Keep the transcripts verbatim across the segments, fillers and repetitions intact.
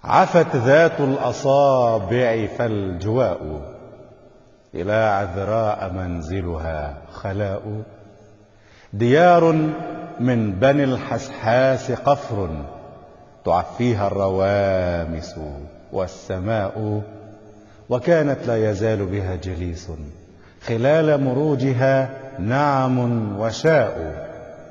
عفت ذات الأصابع فالجواء إلى عذراء منزلها خلاء. ديار من بني الحسحاس قفر تعفيها الروامس والسماء. وكانت لا يزال بها جليس خلال مروجها نعم وشاء.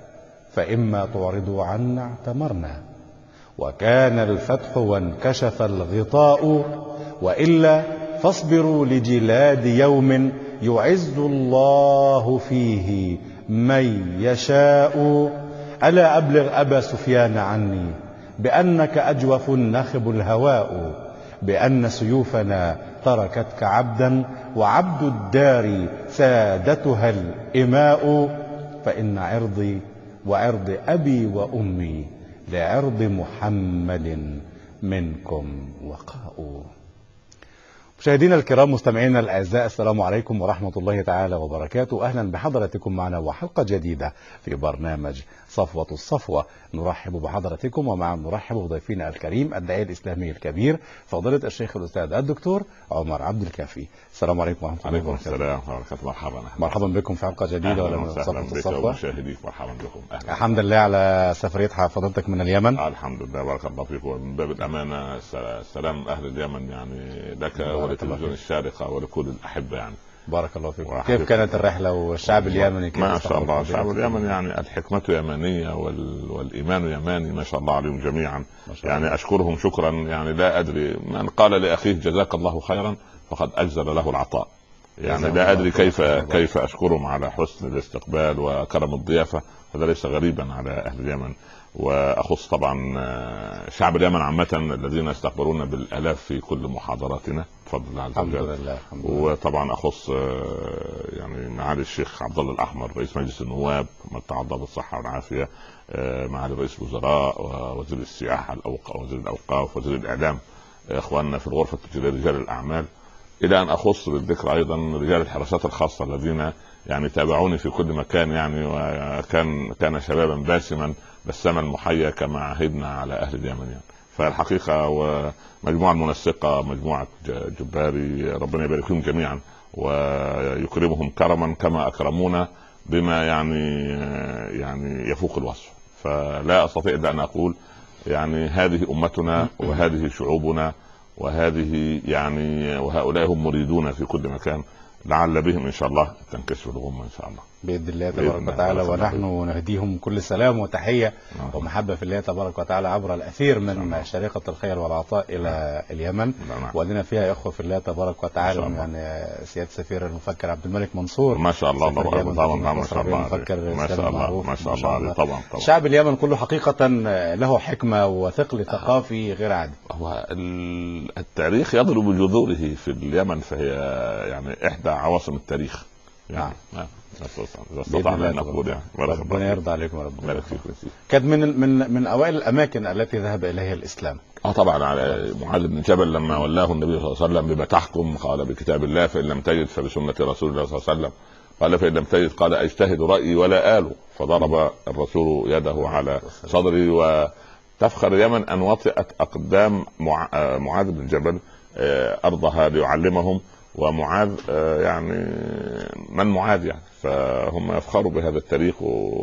فإما تعرضوا عنا اعتمرنا وكان الفتح وانكشف الغطاء، وإلا فاصبروا لجلاد يوم يعز الله فيه من يشاء. ألا أبلغ أبا سفيان عني بأنك أجوف نخب الهواء، بأن سيوفنا تركتك عبدا وعبد الدار سادتها الإماء. فإن عرضي وعرض أبي وأمي لعرض محمد منكم وقاء. مشاهدينا الكرام، مستمعينا الأعزاء، السلام عليكم ورحمة الله تعالى وبركاته. أهلا بحضراتكم معنا وحلقة جديدة في برنامج صفوة الصفوة. نرحب بحضراتكم ومع نرحب بضيفنا الكريم الداعية الإسلامي الكبير فضيلة الشيخ الأستاذ الدكتور عمر عبد الكافي. السلام عليكم ورحمة الله وبركاته. السلام ورحمة الله وبركاته. مرحبا مرحبا بكم في حلقة جديدة ولا صفوة الصفوة. مشاهديك مرحبا بكم. أهلا. الحمد لله على سفرية فضيلتك من اليمن. الحمد لله، بارك الله فيك. ومن باب الأمانة سلام أهل اليمن يعني لك ولتلفزيون الشارقة ولكل الأحبة يعني. بارك الله فيك. كيف كانت الرحلة والشعب اليمني؟ ما شاء الله الشعب اليمني يعني الحكمة يمانية وال... والإيمان يماني ما شاء الله عليهم جميعا. يعني أشكرهم شكرا يعني لا أدري. من قال لأخيه جزاك الله خيرا فقد أجزل له العطاء. يعني لا أدري كيف كيف أشكرهم على حسن الاستقبال وكرم الضيافة. هذا ليس غريبا على أهل اليمن. وأخص طبعا شعب اليمن عامة الذين استقبلونا بالآلاف في كل محاضراتنا بفضل الله عز وجل. وطبعا أخص يعني معالي الشيخ عبد الله الأحمر رئيس مجلس النواب متعضى بالصحة والعافية، معالي رئيس الوزراء ووزير السياحة وزير الأوقاف وزير الإعلام، إخواننا في الغرفة التجارية رجال الأعمال، إلى أن أخص بالذكر أيضا رجال الحراسات الخاصة الذين يعني تابعوني في كل مكان يعني. وكان كان شبابا باسما بسما المحيا كما عهدنا على أهل اليمن يعني. فالحقيقة ومجموعة المنسقة مجموعة جباري ربنا يبارك فيهم جميعا ويكرمهم كرما كما أكرمونا بما يعني يعني يفوق الوصف. فلا أستطيع إلا أن أقول يعني هذه أمتنا وهذه شعوبنا وهذه يعني وهؤلاء هم مريدون في كل مكان. لعل بهم إن شاء الله تنكشف الغمة إن شاء الله بإذن الله تبارك وتعالى. ونحن نهديهم كل سلام وتحية نعم. ومحبة في الله تبارك وتعالى عبر الأثير من نعم. شريقة الخير والعطاء إلى نعم. اليمن نعم. ولدينا فيها إخوة في الله تبارك وتعالى يعني سيادة سفير المفكر عبد الملك منصور ما شاء الله طبعا ما شاء الله المفكر ما شاء الله ما شاء الله طبعا طبعا. شعب اليمن كله حقيقة له حكمة وثقل ثقافي غير عادي. هو التاريخ يضرب جذوره في اليمن، فهي يعني إحدى عواصم التاريخ يعني. نعم استطعنا ان نقول يعني ربنا يرضى عليكم وربنا. كانت من من من اوائل الاماكن التي ذهب اليها الاسلام. اه طبعا على معاذ بن جبل لما ولاه النبي صلى الله عليه وسلم بما تحكم قال بكتاب الله فان لم تجد فبسنه رسول الله صلى الله عليه وسلم قال فان لم تجد قال اجتهد رايي ولا آله. فضرب الرسول يده على صدري. وتفخر اليمن ان وطئت اقدام معاذ بن جبل ارضها ليعلمهم. ومعاذ يعني من معاذ يعني، فهم يفخروا بهذا التاريخ.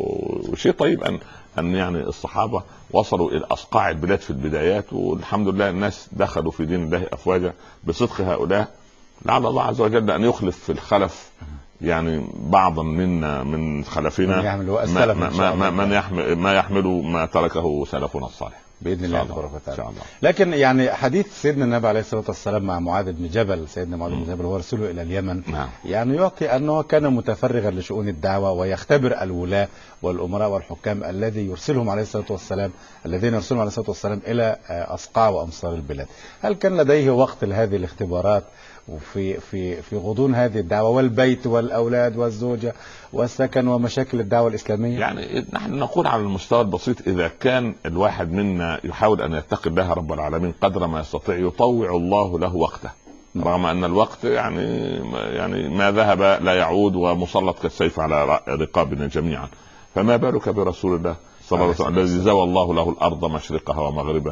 وشيء طيب ان ان يعني الصحابه وصلوا الى اصقاع البلاد في البدايات، والحمد لله الناس دخلوا في دين الله افواجا بصدق هؤلاء. لعل الله عز وجل ان يخلف في الخلف يعني بعضا منا من خلفنا من يحمل ما, ما, ما, من يحمل ما يحمل ما تركه سلفنا الصالح باذن الله تبارك وتعالى. لكن يعني حديث سيدنا النبي عليه الصلاه والسلام مع معاذ بن جبل، سيدنا معاذ بن جبل هو رسوله الى اليمن نعم. يعني يعطي انه كان متفرغا لشؤون الدعوه ويختبر الولاة والامراء والحكام الذي يرسلهم عليه الصلاه والسلام الذين يرسلهم عليه الصلاه والسلام الى اصقاع وامصار البلاد. هل كان لديه وقت لهذه الاختبارات وفي في في غضون هذه الدعوه والبيت والاولاد والزوجه والسكن ومشاكل الدعوه الاسلاميه؟ يعني نحن نقول على المستوى البسيط اذا كان الواحد منا يحاول ان يتقي الله رب العالمين قدر ما يستطيع يطوع الله له وقته، رغم ان الوقت يعني يعني ما ذهب لا يعود ومسلط كالسيف على رقابنا جميعا. فما بالك برسول الله صلى الله عليه وسلم الذي زوى الله له الارض مشرقها ومغربها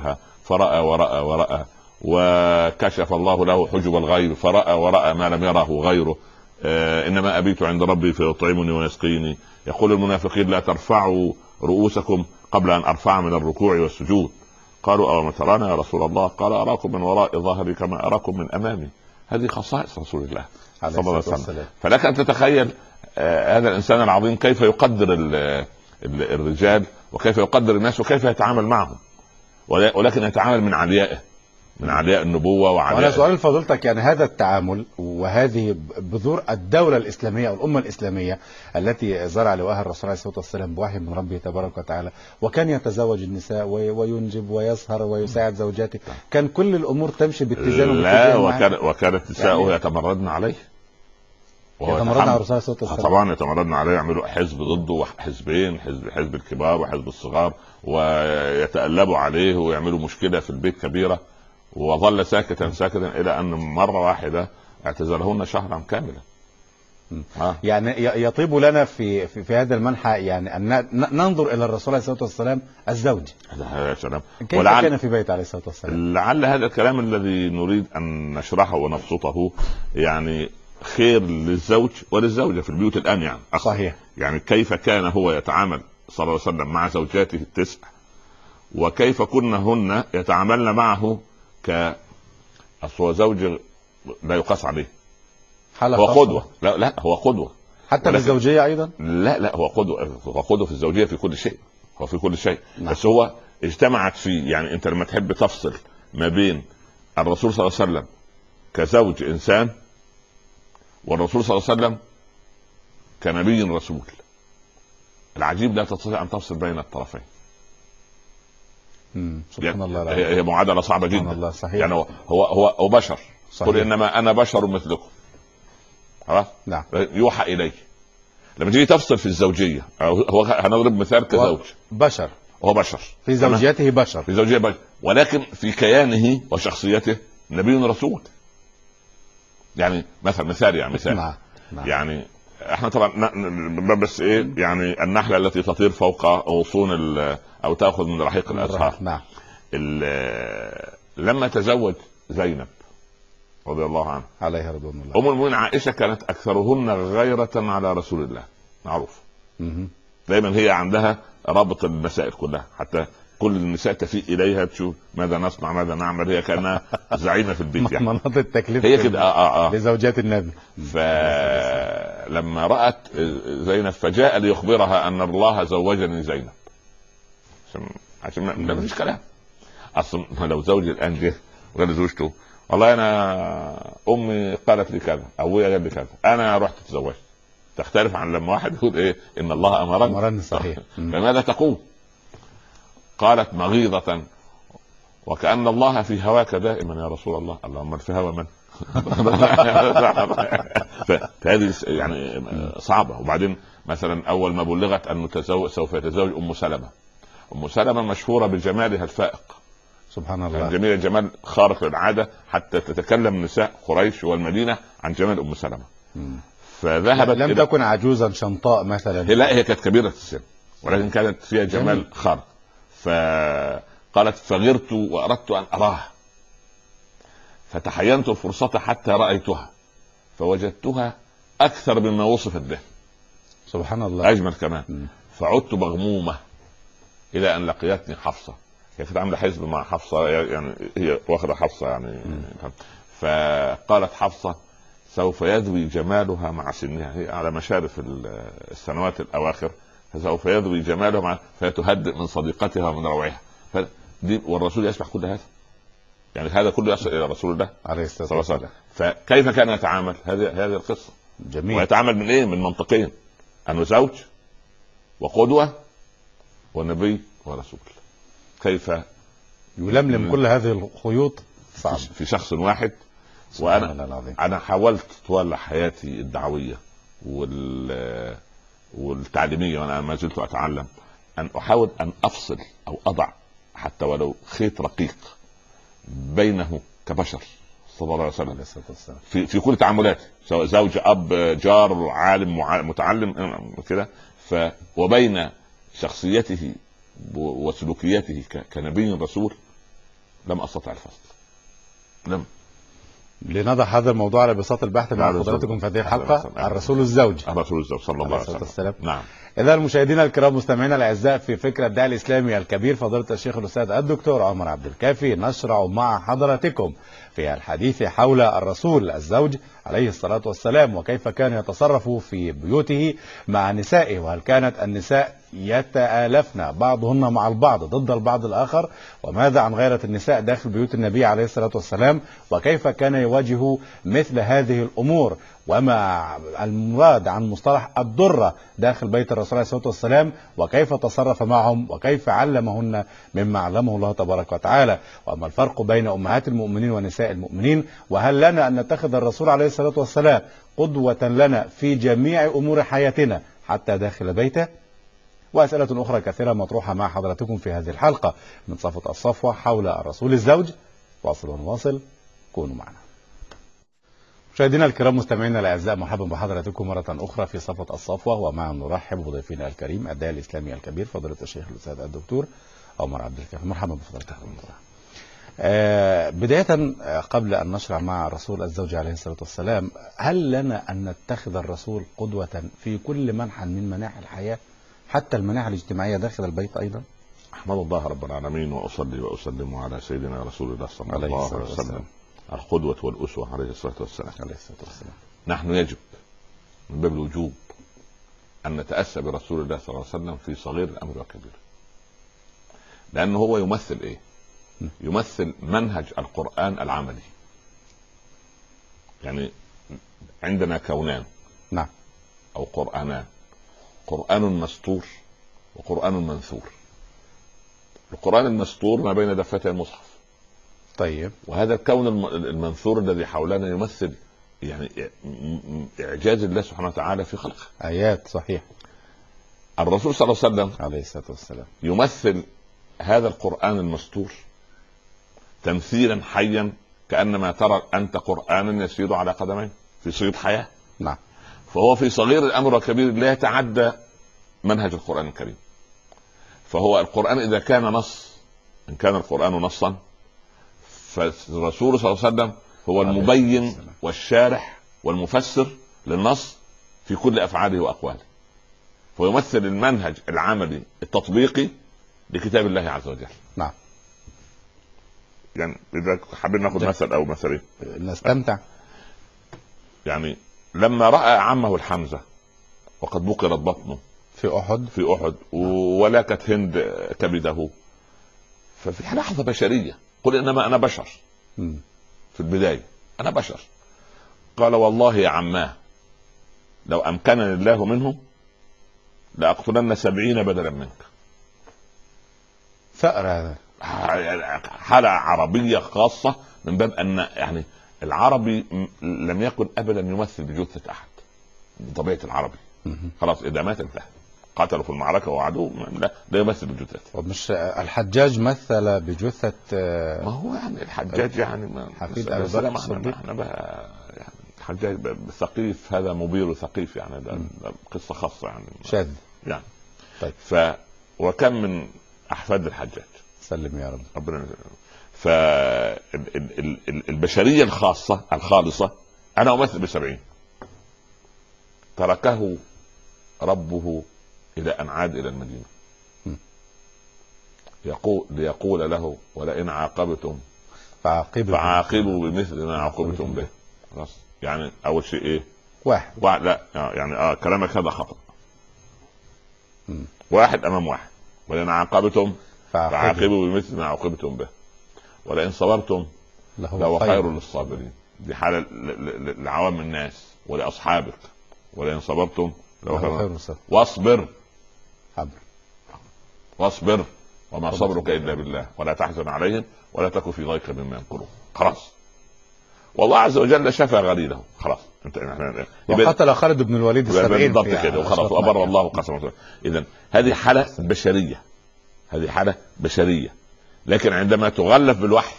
فرأى ورأى ورأى، وكشف الله له حجب الغيب فرأى ورأى ما لم يره غيره. آه إنما أبيت عند ربي فيطعمني ويسقيني. يقول المنافقين لا ترفعوا رؤوسكم قبل أن أرفع من الركوع والسجود. قالوا أو ترانا يا رسول الله؟ قال أراكم من وراء ظهري كما أراكم من أمامي. هذه خصائص رسول الله صلى الله عليه وسلم. فلك أن تتخيل آه هذا الإنسان العظيم كيف يقدر ال ال الرجال، وكيف يقدر الناس، وكيف يتعامل معهم، ولكن يتعامل من عليائه، من علياء النبوة وعلياء. وأنا سؤال فضلتك، يعني هذا التعامل وهذه بذور الدولة الإسلامية أو الأمة الإسلامية التي زرع لواءها الرسول عليه الصلاة والسلام بوحي من ربه تبارك وتعالى، وكان يتزوج النساء وينجب ويسهر ويساعد زوجاته، كان كل الأمور تمشي باتزان. لا، وكان وكانت نساؤه يعني يتمردن عليه، يتمردن على الرسول صلى الله عليه وسلم. طبعا يتمردن عليه، يعملوا حزب ضده وحزبين، حزب حزب الكبار وحزب الصغار، ويتألبوا عليه ويعملوا مشكلة في البيت كبيرة، وظل ساكتا ساكتا الى ان مره واحده اعتزلهن شهرا كاملا. آه. يعني يطيب لنا في في, في هذا المنحى يعني ان ننظر الى الرسول عليه الصلاه والسلام الزوج. كيف ولعل كان في بيت عليه الصلاه والسلام؟ لعل هذا الكلام الذي نريد ان نشرحه ونبسطه يعني خير للزوج وللزوجه في البيوت الان. يعني صحيح. يعني كيف كان هو يتعامل صلى الله عليه وسلم مع زوجاته التسع، وكيف كنهن يتعاملن معه ك أصل زوج لا يقاس عليه، هو قدوة. لا لا هو قدوة حتى في الزوجية أيضا. لا لا هو قدوة، هو قدوة في الزوجية في كل شيء، هو في كل شيء. نعم. بس هو اجتمعت فيه. يعني أنت لما تحب تفصل ما بين الرسول صلى الله عليه وسلم كزوج إنسان والرسول صلى الله عليه وسلم كنبي رسول، العجيب لا تستطيع أن تفصل بين الطرفين. سبحان الله. هي معادله صعبه جدا. الله. صحيح. يعني هو هو هو بشر. صحيح. قل انما انا بشر مثلكم. خلاص. نعم. يوحى اليه. لما تيجي تفصل في الزوجيه، هو هنضرب مثال كزوج بشر، هو بشر في زوجيته بشر، في زوجيته بشر، ولكن في كيانه وشخصيته نبي رسول. يعني مثل مثال يعني مثال نعم. نعم. يعني احنا طبعا بس ايه يعني النحله التي تطير فوق غصون او تاخذ من رحيق الازهار. نعم. لما تزوج زينب رضي الله عنها عليها رضوان الله، ام المؤمنين عائشه كانت اكثرهن غيرة على رسول الله، معروف. دايما هي عندها رابط المسائل كلها، حتى كل النساء تفيء اليها تشوف ماذا نصنع ماذا نعمل، هي كانها زعيمه في البيت. يعني مناط التكليف هي كده آه آه آه. لزوجات النبي. فلما رأت زينب فجاء ليخبرها ان الله زوجني زينب، عشان عشان ما فيش كلام. اصلا لو زوجي الان جه وقال لزوجته والله انا امي قالت لي كذا، ابويا قال لي كذا، انا رحت تزوجت، تختلف عن لما واحد يقول ايه ان الله امرني. امرني صحيح. فماذا تقول؟ قالت مغيضة وكأن الله في هواك دائما يا رسول الله. اللهم في هوا من؟ فهذه يعني صعبة. وبعدين مثلا اول ما بلغت انه تزوج سوف يتزوج ام سلمة. ام سلمة مشهورة بجمالها الفائق، سبحان الله، يعني جميل الجمال خارق للعادة، حتى تتكلم نساء قريش والمدينة عن جمال ام سلمة. فذهبت لم تكن عجوزا شنطاء مثلا، لا هي كانت كبيرة السن ولكن كانت فيها جمال خارق. فقالت فغرت وأردت أن أراها فتحينت الفرصة حتى رأيتها فوجدتها أكثر مما وصفت به، سبحان الله، أجمل كمان. م. فعدت مغمومة إلى أن لقيتني حفصة. هي كانت عاملة حزب مع حفصة، يعني هي واخدة حفصة يعني. م. فقالت حفصة سوف يذوي جمالها مع سنها، هي على مشارف السنوات الأواخر، فسوف يذوي جمالها مع فتهدئ من صديقتها ومن روعها. فدي والرسول يسمع كل هذا، يعني هذا كله يصل الى رسول الله عليه الصلاه والسلام. فكيف كان يتعامل؟ هذه هذه القصه. جميل. ويتعامل من ايه؟ من منطقين، انه زوج وقدوه ونبي ورسول. كيف يلملم من كل هذه الخيوط صعب في شخص واحد. وانا انا حاولت طوال حياتي الدعويه وال والتعليميه وانا ما زلت اتعلم ان احاول ان افصل او اضع حتى ولو خيط رقيق بينه كبشر صلى الله عليه وسلم في في كل تعاملاته، سواء زوج اب جار عالم متعلم كده، ف وبين شخصيته وسلوكياته كنبي رسول لم استطع الفصل. لم. لنضع هذا الموضوع على بساط البحث مع حضراتكم في هذه الحلقه الرسول الزوج الرسول الزوج صلى الله عليه وسلم. نعم. إذا المشاهدين الكرام مستمعينا الأعزاء في فكرة الداعي الإسلامي الكبير فضيلة الشيخ الأستاذ الدكتور عمر عبد الكافي نشرع مع حضراتكم في الحديث حول الرسول الزوج عليه الصلاة والسلام وكيف كان يتصرف في بيوته مع نسائه، وهل كانت النساء يتآلفن بعضهن مع البعض ضد البعض الآخر، وماذا عن غيرة النساء داخل بيوت النبي عليه الصلاة والسلام وكيف كان يواجه مثل هذه الأمور، وما المراد عن مصطلح الضرة داخل بيت الرسول عليه الصلاة والسلام وكيف تصرف معهم وكيف علمهن مما علمه الله تبارك وتعالى، وما الفرق بين أمهات المؤمنين ونساء المؤمنين، وهل لنا أن نتخذ الرسول عليه الصلاة والسلام قدوة لنا في جميع أمور حياتنا حتى داخل بيته، وأسئلة أخرى كثيرة مطروحة مع حضراتكم في هذه الحلقة من صفة الصفوة حول الرسول الزوج. واصل ونواصل، كونوا معنا. مشاهدينا الكرام مستمعينا الاعزاء، مرحبا بحضراتكم مره اخرى في صفه الصفوه، ومع نرحب بضيفنا الكريم الداعي الاسلامي الكبير فضيله الشيخ الاستاذ الدكتور عمر عبد الكافي. مرحبا بفضيلتكم. آه بدايه قبل ان نشرع مع رسول الزوج عليه الصلاه والسلام، هل لنا ان نتخذ الرسول قدوه في كل منحى من مناحي الحياه حتى المناحي الاجتماعيه داخل البيت ايضا؟ احمد الله رب العالمين واصلي واسلم على سيدنا رسول الله صلى الله عليه وسلم القدوة والأسوة عليه الصلاة والسلام. عليه الصلاة والسلام. نحن يجب من باب الوجوب أن نتأسى برسول الله صلى الله عليه وسلم في صغير الأمر وكبير، لأنه هو يمثل إيه؟ يمثل منهج القرآن العملي. يعني عندنا كونان نعم أو قرآنان، قرآن مسطور وقرآن منثور. القرآن المسطور ما بين دفتي المصحف، طيب، وهذا الكون المنثور الذي حولنا يمثل يعني إعجاز الله سبحانه وتعالى في خلقه، آيات صحيح. الرسول صلى الله عليه وسلم عليه الصلاة والسلام يمثل هذا القرآن المسطور تمثيلا حيا، كأنما ترى أنت قرآنا يسير على قدمين في صيد حياة. نعم. فهو في صغير الأمر وكبير لا يتعدى منهج القرآن الكريم. فهو القرآن إذا كان نص، إن كان القرآن نصا، فالرسول صلى الله عليه وسلم هو المبين والشارح والمفسر للنص في كل أفعاله وأقواله، ويمثل المنهج العملي التطبيقي لكتاب الله عز وجل. نعم. يعني إذا حابين ناخذ مثل أو مثلين نستمتع. يعني لما رأى عمه الحمزة وقد بقرت بطنه في أحد في أحد ولكت هند كبده، ففي لحظة بشرية قل إنما أنا بشر. م. في البداية أنا بشر. قال والله يا عماه لو أمكنني الله منهم لأقتلن سبعين بدلا منك. ثأر هذا، حالة عربية خاصة من باب أن يعني العربي لم يكن أبدا يمثل بجثة أحد بطبيعة العربي. خلاص إذا مات انتهى، قتلوا في المعركة وعدوه لا, لا يمثل بجثته. مش الحجاج مثل بجثة؟ ما هو يعني الحجاج يعني حفيد أبي بكر الصديق. احنا بقى يعني الحجاج ثقيف، هذا مبير ثقيف يعني، ده قصة خاصة يعني شاذ يعني. طيب. ف وكم من أحفاد الحجاج، سلم يا رب ربنا. فالبشرية الخاصة الخالصة أنا أمثل بسبعين، تركه ربه إلى أن عاد إلى المدينة يقول ليقول له ولئن عاقبتم فعاقبوا فعاقبوا بمثل ما عاقبتم به. خلاص يعني أول شيء إيه؟ واحد, واحد لا يعني آه كلامك هذا خطأ. م. واحد أمام واحد. ولئن عاقبتم فعاقبوا بمثل ما عاقبتم به ولئن صبرتم لهو خير للصابرين. دي حالة لعوام الناس ولأصحابك. ولئن صبرتم لهو خير للصابرين واصبر حبر واصبر وما صبرك إلا بالله ولا تحزن عليهم ولا تكن في ضيق مما يمكرون. خلاص والله عز وجل شفى غليله. خلاص انت وقتل خالد بن الوليد السبعين بالضبط كده وخلاص وبر الله قسمه. اذا هذه حالة بشرية، هذه حالة بشرية، لكن عندما تغلف بالوحي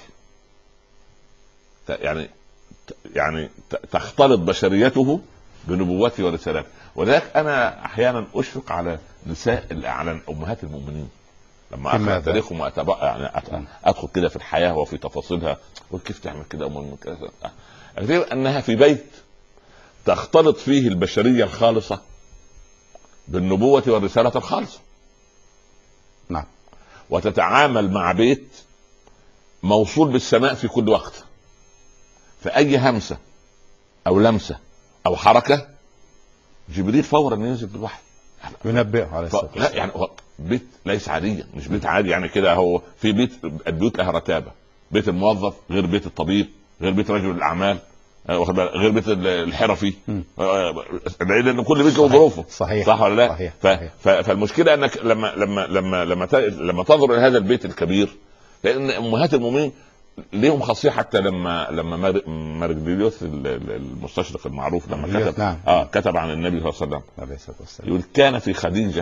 يعني يعني تختلط بشريته بنبوته ورسالته. ولذلك انا احيانا اشفق على نساء على امهات المؤمنين لما اقرا تاريخهم واتبع يعني ادخل كده في الحياه وفي تفاصيلها، وكيف تعمل كده ام كذا، اكتشف انها في بيت تختلط فيه البشريه الخالصه بالنبوه والرساله الخالصه. نعم. وتتعامل مع بيت موصول بالسماء في كل وقت، فاي همسه او لمسه او حركه جبريل فورا ينزل بالوحي ينبئه عليه الصلاه والسلام. لا يعني هو بيت ليس عاديا، مش بيت عادي يعني كده. هو في بيت، البيوت لها رتابه، بيت الموظف غير بيت الطبيب غير بيت رجل الاعمال غير بيت الحرفي، لان كل بيت له ظروفه. صحيح. صح ولا لا؟ صحيح. ف... ف... فالمشكله انك لما لما لما لما ت... لما تنظر الى هذا البيت الكبير، لان امهات المؤمنين ليهم خاصيه. حتى لما لما مار... مارجليوس المستشرق المعروف لما كتب نعم. اه كتب عن النبي صلى الله عليه وسلم، يقول كان في خديجه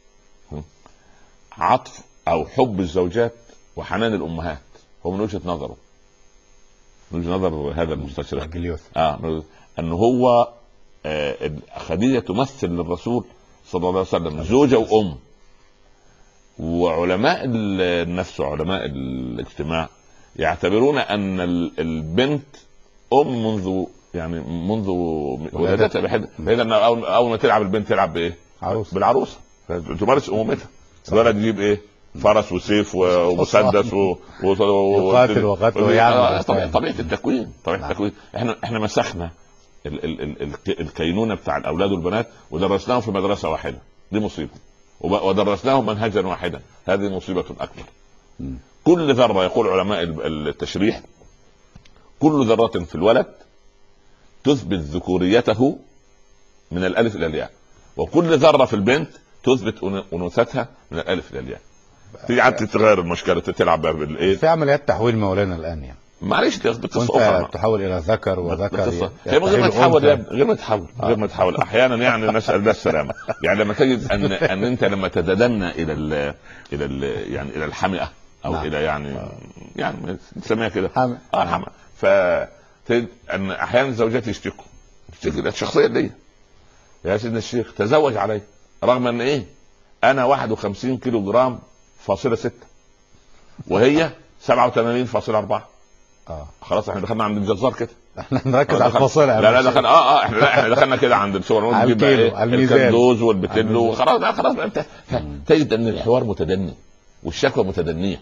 عطف او حب الزوجات وحنان الامهات. هو من وجهه نظره، من وجهه نظر هذا المستشرق اه انه هو آه خديجه تمثل للرسول صلى الله عليه وسلم زوجه وام. وعلماء النفس وعلماء الاجتماع يعتبرون ان البنت ام منذ يعني منذ ولادتها بحد، لان اول ما تلعب البنت تلعب بايه؟ عروس. بالعروسه، تمارس امومتها. الولد يجيب ايه؟ فرس وسيف ومسدس وقاتل وقتل ويعمل. طبيعه التكوين، طبيعه التكوين. احنا احنا مسخنا ال ال ال الكينونه بتاع الاولاد والبنات ودرسناهم في مدرسه واحده، دي مصيبه. ودرسناهم منهجا واحدا، هذه مصيبه اكبر. م. كل ذره، يقول علماء التشريح، كل ذره في الولد تثبت ذكوريته من الالف الى الياء، وكل ذره في البنت تثبت انوثتها من الالف الى الياء. تيجي عاد تتغير المشكله، تلعب بالايه؟ في عمليات تحويل مولانا الان يعني. معلش دي قصه اخرى، تحول الى ذكر وذكر. هي غير ما تحول يا غير ما تحول غير ما تحول احيانا يعني نسال الله السلامه. يعني لما تجد ان ان انت لما تتدنى الى ال الى ال يعني الى الحمئه او نعم. الى يعني آه. يعني نسميها كده حمئه اه حمئه. فتجد ان احيانا الزوجات يشتكوا يشتكي الشخصيه دي، يا سيدنا الشيخ تزوج علي، رغم ان ايه انا واحد وخمسين كيلو جرام فاصلة ستة وهي سبعة وثمانين فاصلة أربعة. اه خلاص احنا دخلنا عند الجزار كده، احنا نركز على الفاصله. لا لا دخلنا اه اه احنا لا احنا دخلنا كده عند السوبر ماركت ايه الكندوز والبتلو خلاص خلاص. انت تجد ان الحوار متدني والشكوى متدنيه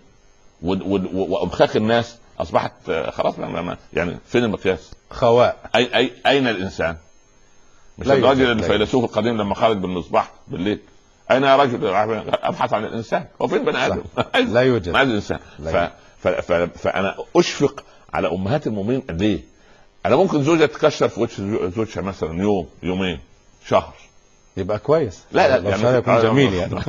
وامخاخ الناس اصبحت خلاص يعني فين المقياس؟ خواء. اي اي اين الانسان؟ مش الراجل الفيلسوف القديم لما خرج بالمصباح بالليل، اين يا رجل؟ ابحث عن الانسان، هو فين بني ادم؟ لا يوجد. ما الانسان. ف... ف... ف... فانا اشفق على امهات المؤمنين. ليه؟ انا ممكن زوجة تكشر في وجه زوجها مثلا يوم يومين شهر يبقى كويس، لا لا يعني يكون جميل يعني.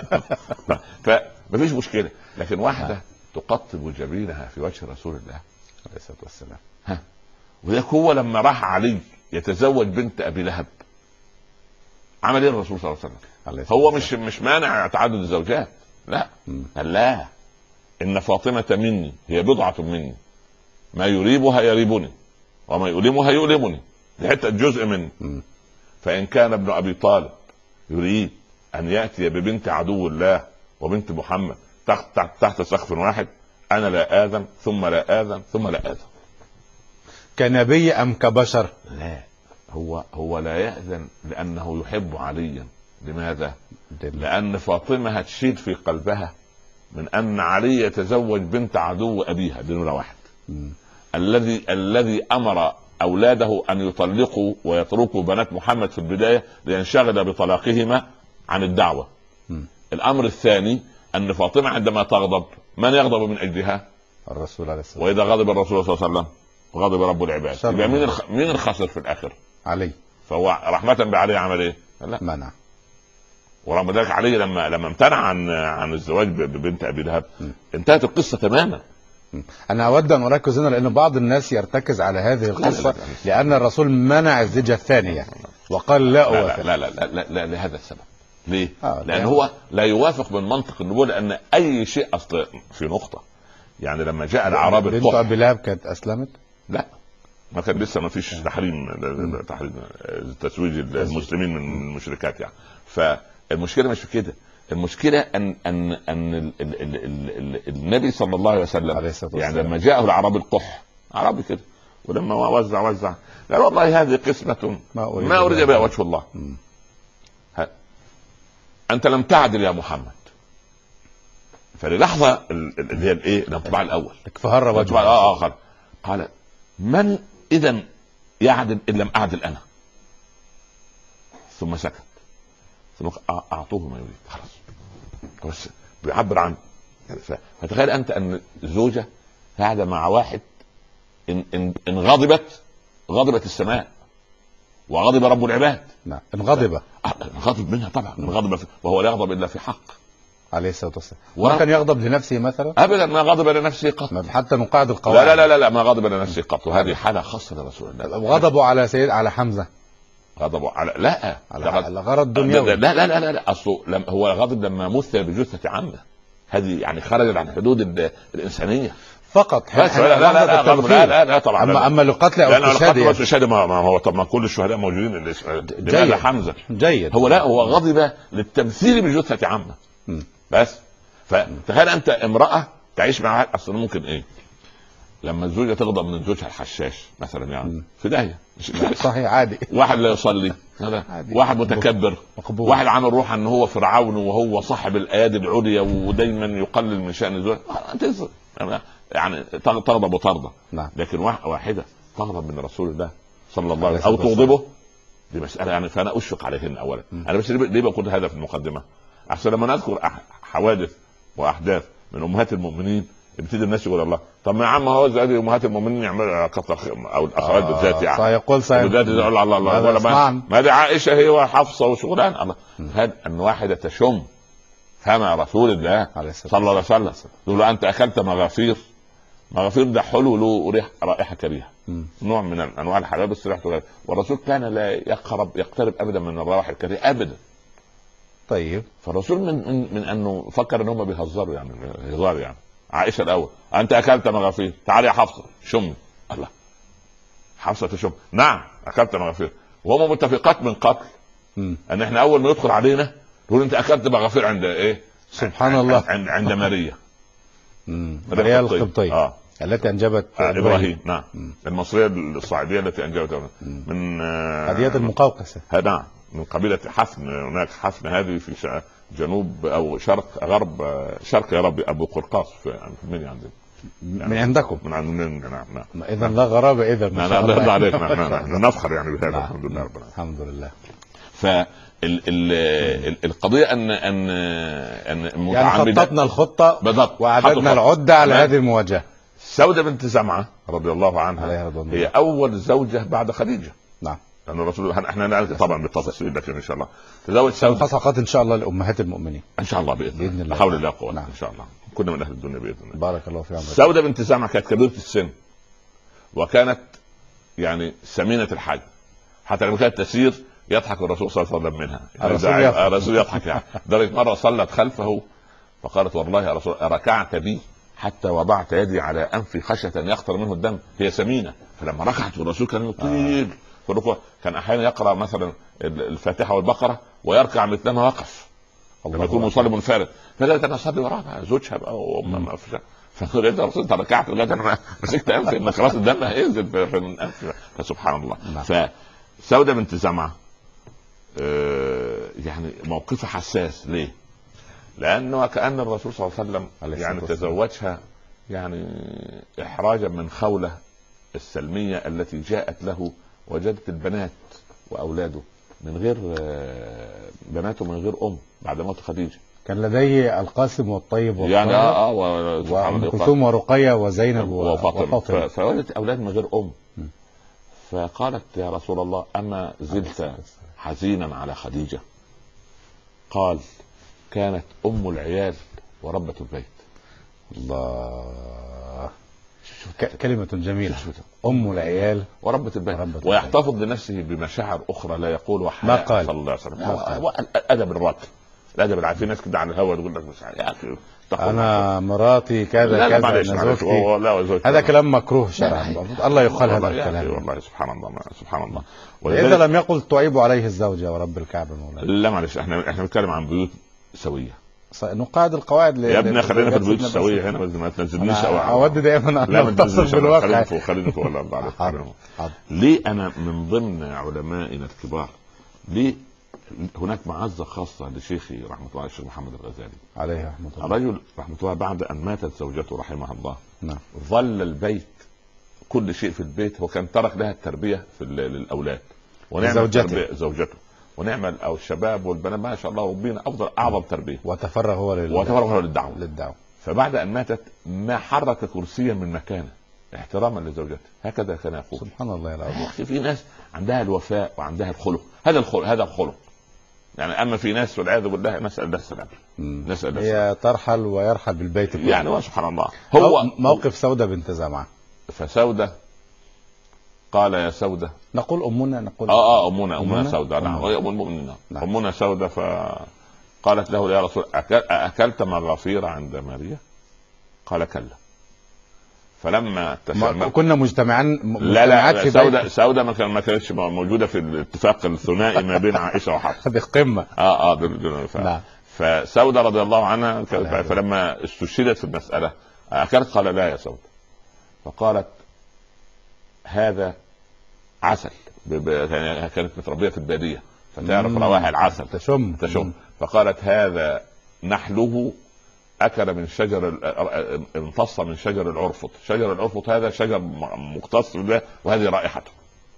فمفيش مشكله. لكن واحده تقطب جبينها في وجه رسول الله عليه الصلاه والسلام، ها وذاك هو لما راح علي يتزوج بنت ابي لهب عمل ايه الرسول صلى الله عليه وسلم؟ هو مش مش مانع تعدد الزوجات، لا قال لا، ان فاطمه مني هي بضعه مني، ما يريبها يريبني وما يؤلمها يؤلمني، دي حته جزء مني. فان كان ابن ابي طالب يريد ان ياتي ببنت عدو الله وبنت محمد تحت تحت سقف واحد، انا لا اذن ثم لا اذن ثم لا اذن. كنبي ام كبشر؟ لا، هو هو لا يأذن لأنه يحب عليا. لماذا؟ لأن فاطمة هتشيل في قلبها من أن علي يتزوج بنت عدو أبيها. دي نمرة واحد. م. الذي الذي أمر أولاده أن يطلقوا ويتركوا بنات محمد في البداية لينشغل بطلاقهما عن الدعوة. م. الأمر الثاني أن فاطمة عندما تغضب من يغضب من أجلها؟ الرسول عليه الصلاة والسلام. وإذا غضب الرسول صلى الله عليه وسلم وغضب رب العباد، يبقى مين الخ... مين الخسر في الآخر؟ علي. فهو رحمة بعلي عمل ايه؟ لا منع. ورغم ذلك علي لما لما امتنع عن عن الزواج ببنت ابي لهب انتهت القصة تماما. انا اود ان اركز هنا لان بعض الناس يرتكز على هذه القصة، لا لا لا لان الرسول منع الزوجة الثانية وقال لا اوافق. لا لا لا, لا, لا, لا لهذا السبب. ليه؟ آه لان هو لا يوافق من منطق النبوة، لان اي شيء اصل في نقطة. يعني لما جاء الاعراب بنت ابي لهب كانت اسلمت؟ لا، ما كان لسه ما فيش تحريم تحريم تزويج المسلمين من المشركات يعني. فالمشكله مش في كده، المشكله ان ان ان ال ال ال ال ال النبي صلى الله عليه وسلم يعني لما جاءه الاعرابي القح عربي كده، ولما وزع وزع قال والله هذه قسمه ما اريد بها وجه الله. انت لم تعدل يا محمد. فللحظه اللي هي الايه الانطباع الاول فهر وجهه اه اه قال من اذا يعدل ان لم اعدل انا؟ ثم سكت، ثم اعطوه ما يريد خلاص. بس بيعبر عن يعني فتخيل انت ان زوجه قاعده مع واحد ان ان ان غضبت غضبت السماء وغضب رب العباد. نعم انغضب غضب منها طبعا، غضب وهو لا يغضب الا في حق عليه الصلاه والسلام. وما كان يغضب لنفسه مثلا؟ ابدا ما غضب لنفسه قط، حتى من قاعده القواعد. لا لا لا لا ما غضب لنفسه قط، وهذه حاله خاصه لرسول الله. غضبوا على سيد على حمزه، غضبوا على لا على غرض دنيوي. لا لا لا لا, لا. اصله لم هو غضب لما مثل بجثه عمه، هذه يعني خرجت عن حدود الانسانيه فقط. لا لا لا لا, لا, لا, لا طبعا. اما اما لقتل او الشهاده يعني. ما, ما هو طب ما كل الشهداء موجودين. جيد حمزه جيد. هو لا هو غضب للتمثيل بجثه عمه بس. فتخيل انت امراه تعيش معها اصلا ممكن ايه لما الزوجه تغضب من زوجها الحشاش مثلا يعني في داهيه صحيح عادي. واحد لا يصلي، واحد متكبر، مقبول. واحد عامل روح ان هو فرعون وهو صاحب الايادي العليا ودايما يقلل من شان الزوج، يعني تغضب وترضى. نعم. لكن واحده تغضب من رسول الله صلى الله عليه وسلم او تغضبه، دي مساله يعني فانا اشفق عليهن اولا. انا بس ليه بقول هذا في المقدمه؟ احسن لما نذكر حوادث واحداث من امهات المؤمنين يبتدي الناس يقول الله طب ما يا عم هو زي امهات المؤمنين يعملوا كتر او الاخوات آه بالذات يعني سيقول بالذات الله الله الله ما, ما دي عائشه هي وحفصه وشغلان الله. هذا ان واحده تشم فما رسول الله صلى الله عليه وسلم تقول له انت اكلت مغافير. مغافير ده حلو له ريح رائحه كريهه، نوع من انواع الحلال بس ريحته غير، والرسول كان لا يقرب يقترب ابدا من الروائح الكريهه ابدا. طيب فالرسول من من, من انه فكر ان هم بيهزروا يعني هزار يعني. عائشه الاول انت اكلت مغافير، تعالي يا حفصه شمي. الله حفصه تشم، نعم اكلت مغافير، وهم متفقات من قبل م. ان احنا اول ما يدخل علينا نقول انت اكلت مغافير عند ايه؟ سبحان عند الله عند, عند ماريا ماريا القبطيه آه. التي انجبت آه ابراهيم, إبراهيم. نعم م. المصريه الصعيديه التي انجبت م. من هديه آه المقوقسه. نعم من قبيله حفن. هناك حفن هذه في جنوب او شرق غرب شرق يا ربي ابو قرطاس في من عندنا يعني من عندكم من عندنا. نعم نعم اذا لا غرابه اذا ما شاء الله عليك. نعم نعم نفخر يعني بهذا. الحمد لله رب العالمين الحمد لله. ف القضيه ان ان ان يعني خططنا الخطه بالضبط وعددنا العده على هذه المواجهه. سودة بنت زمعه رضي الله عنها هي اول زوجه بعد خديجه. نعم لأن الرسول احنا نعرف طبعا بالتفاصيل لكن ان شاء الله تزوج سودة فقط ان شاء الله لامهات المؤمنين ان شاء الله باذن, بإذن الله. حول الله قوه. نعم. ان شاء الله كنا من اهل الدنيا باذن الله. بارك الله فيك. سودة بنت زمعه كانت كبيره السن وكانت يعني سمينه الحج، حتى لما كانت تسير يضحك الرسول صلى الله عليه وسلم منها. يعني الرسول يضحك يعني. درجه مره صلت خلفه فقالت والله يا رسول ركعت بي حتى وضعت يدي على انفي خشيه يقطر منه الدم. هي سمينه فلما ركعت الرسول كان يطيل في الركوع. كان احيانا يقرا مثلا الفاتحه والبقره ويركع مثلما وقف لما يكون مصلي منفرد. فقالت انا اصلي وراها زوجها بقى وما فيش. فقال انت رسول انت ركعت لغايه انا مسكت انفي ان خلاص الدم هينزل في الانف. فسبحان الله. فسودة بنت زمعه يعني موقفها حساس. ليه؟ لانه كأن الرسول صلى الله عليه وسلم يعني تزوجها يعني احراجا من خوله السلميه التي جاءت له. وجدت البنات واولاده من غير بناته من غير ام بعد موت خديجه. كان لديه القاسم والطيب يعني اه وام كلثوم ورقيه وزينب وفاطمه. فولدت اولاد من غير ام. فقالت يا رسول الله اما زلت حزينا على خديجه؟ قال كانت ام العيال وربة البيت. الله كلمة جميلة. أم العيال وربة البيت ويحتفظ لنفسه بمشاعر أخرى لا يقول وحياء صلى الله عليه وسلم. أدب الركب الأدب العام. في ناس كده على الهواء تقول لك مش يا أخي أنا مراتي كذا كذا. هذا كلام مكروه شرعا. الله يقال هذا الكلام. والله سبحان الله سبحان الله. إذا لم يقل تعيب عليه الزوجة ورب الكعبة مولانا. لا معلش احنا احنا بنتكلم عن بيوت سويه. نقاعد القواعد يا ابني خلينا في البيوت السويه هنا، ما تنزلنيش قوي. اود دايما لا ما تنزلش بالواقع. خلينا فوق خلينا فوق ولا بعد. ليه انا من ضمن علمائنا الكبار ليه هناك معزه خاصه لشيخي رحمه الله الشيخ محمد الغزالي عليه رحمه الله. الرجل رحمه الله بعد ان ماتت زوجته رحمها الله نعم. ظل البيت كل شيء في البيت هو كان ترك لها التربيه في للاولاد ونعمل زوجته زوجته ونعمل او الشباب والبنات ما شاء الله ربنا افضل اعظم تربيه. وتفرغ هو لل... وتفرغ هو للدعوه للدعوه. فبعد ان ماتت ما حرك كرسيا من مكانه احتراما لزوجته. هكذا كان يقول. سبحان الله العظيم. يا اخي في ناس عندها الوفاء وعندها الخلق، هذا الخلق هذا الخلق يعني. اما في ناس والعياذ بالله نسال ده السلام نسال ده هي ترحل ويرحل بالبيت كله. يعني سبحان الله. هو موقف سودة بنت زمعة. فسودة قال يا سودة، نقول امنا نقول اه اه امنا امنا, أمنا سودة. نعم هي ام المؤمنين. نعم. امنا سودة فقالت له يا رسول أكل اكلت مغافير عند ماريا؟ قال كلا. فلما ما كنا مجتمعين لا لا سودة سودة ما كان ما كانتش موجوده في الاتفاق الثنائي ما بين عائشه وحفصه. هذه قمه. اه اه دل دل ف... نعم. فسودة رضي الله عنها فلما استشهدت في المساله اكلت؟ قال لا يا سودة. فقالت هذا عسل، كانت متربيه في الباديه فتعرف روائح العسل تشم تشم. فقالت هذا نحله اكل من شجر امتص من شجر العرفط. شجر العرفط هذا شجر مختص به وهذه رائحته.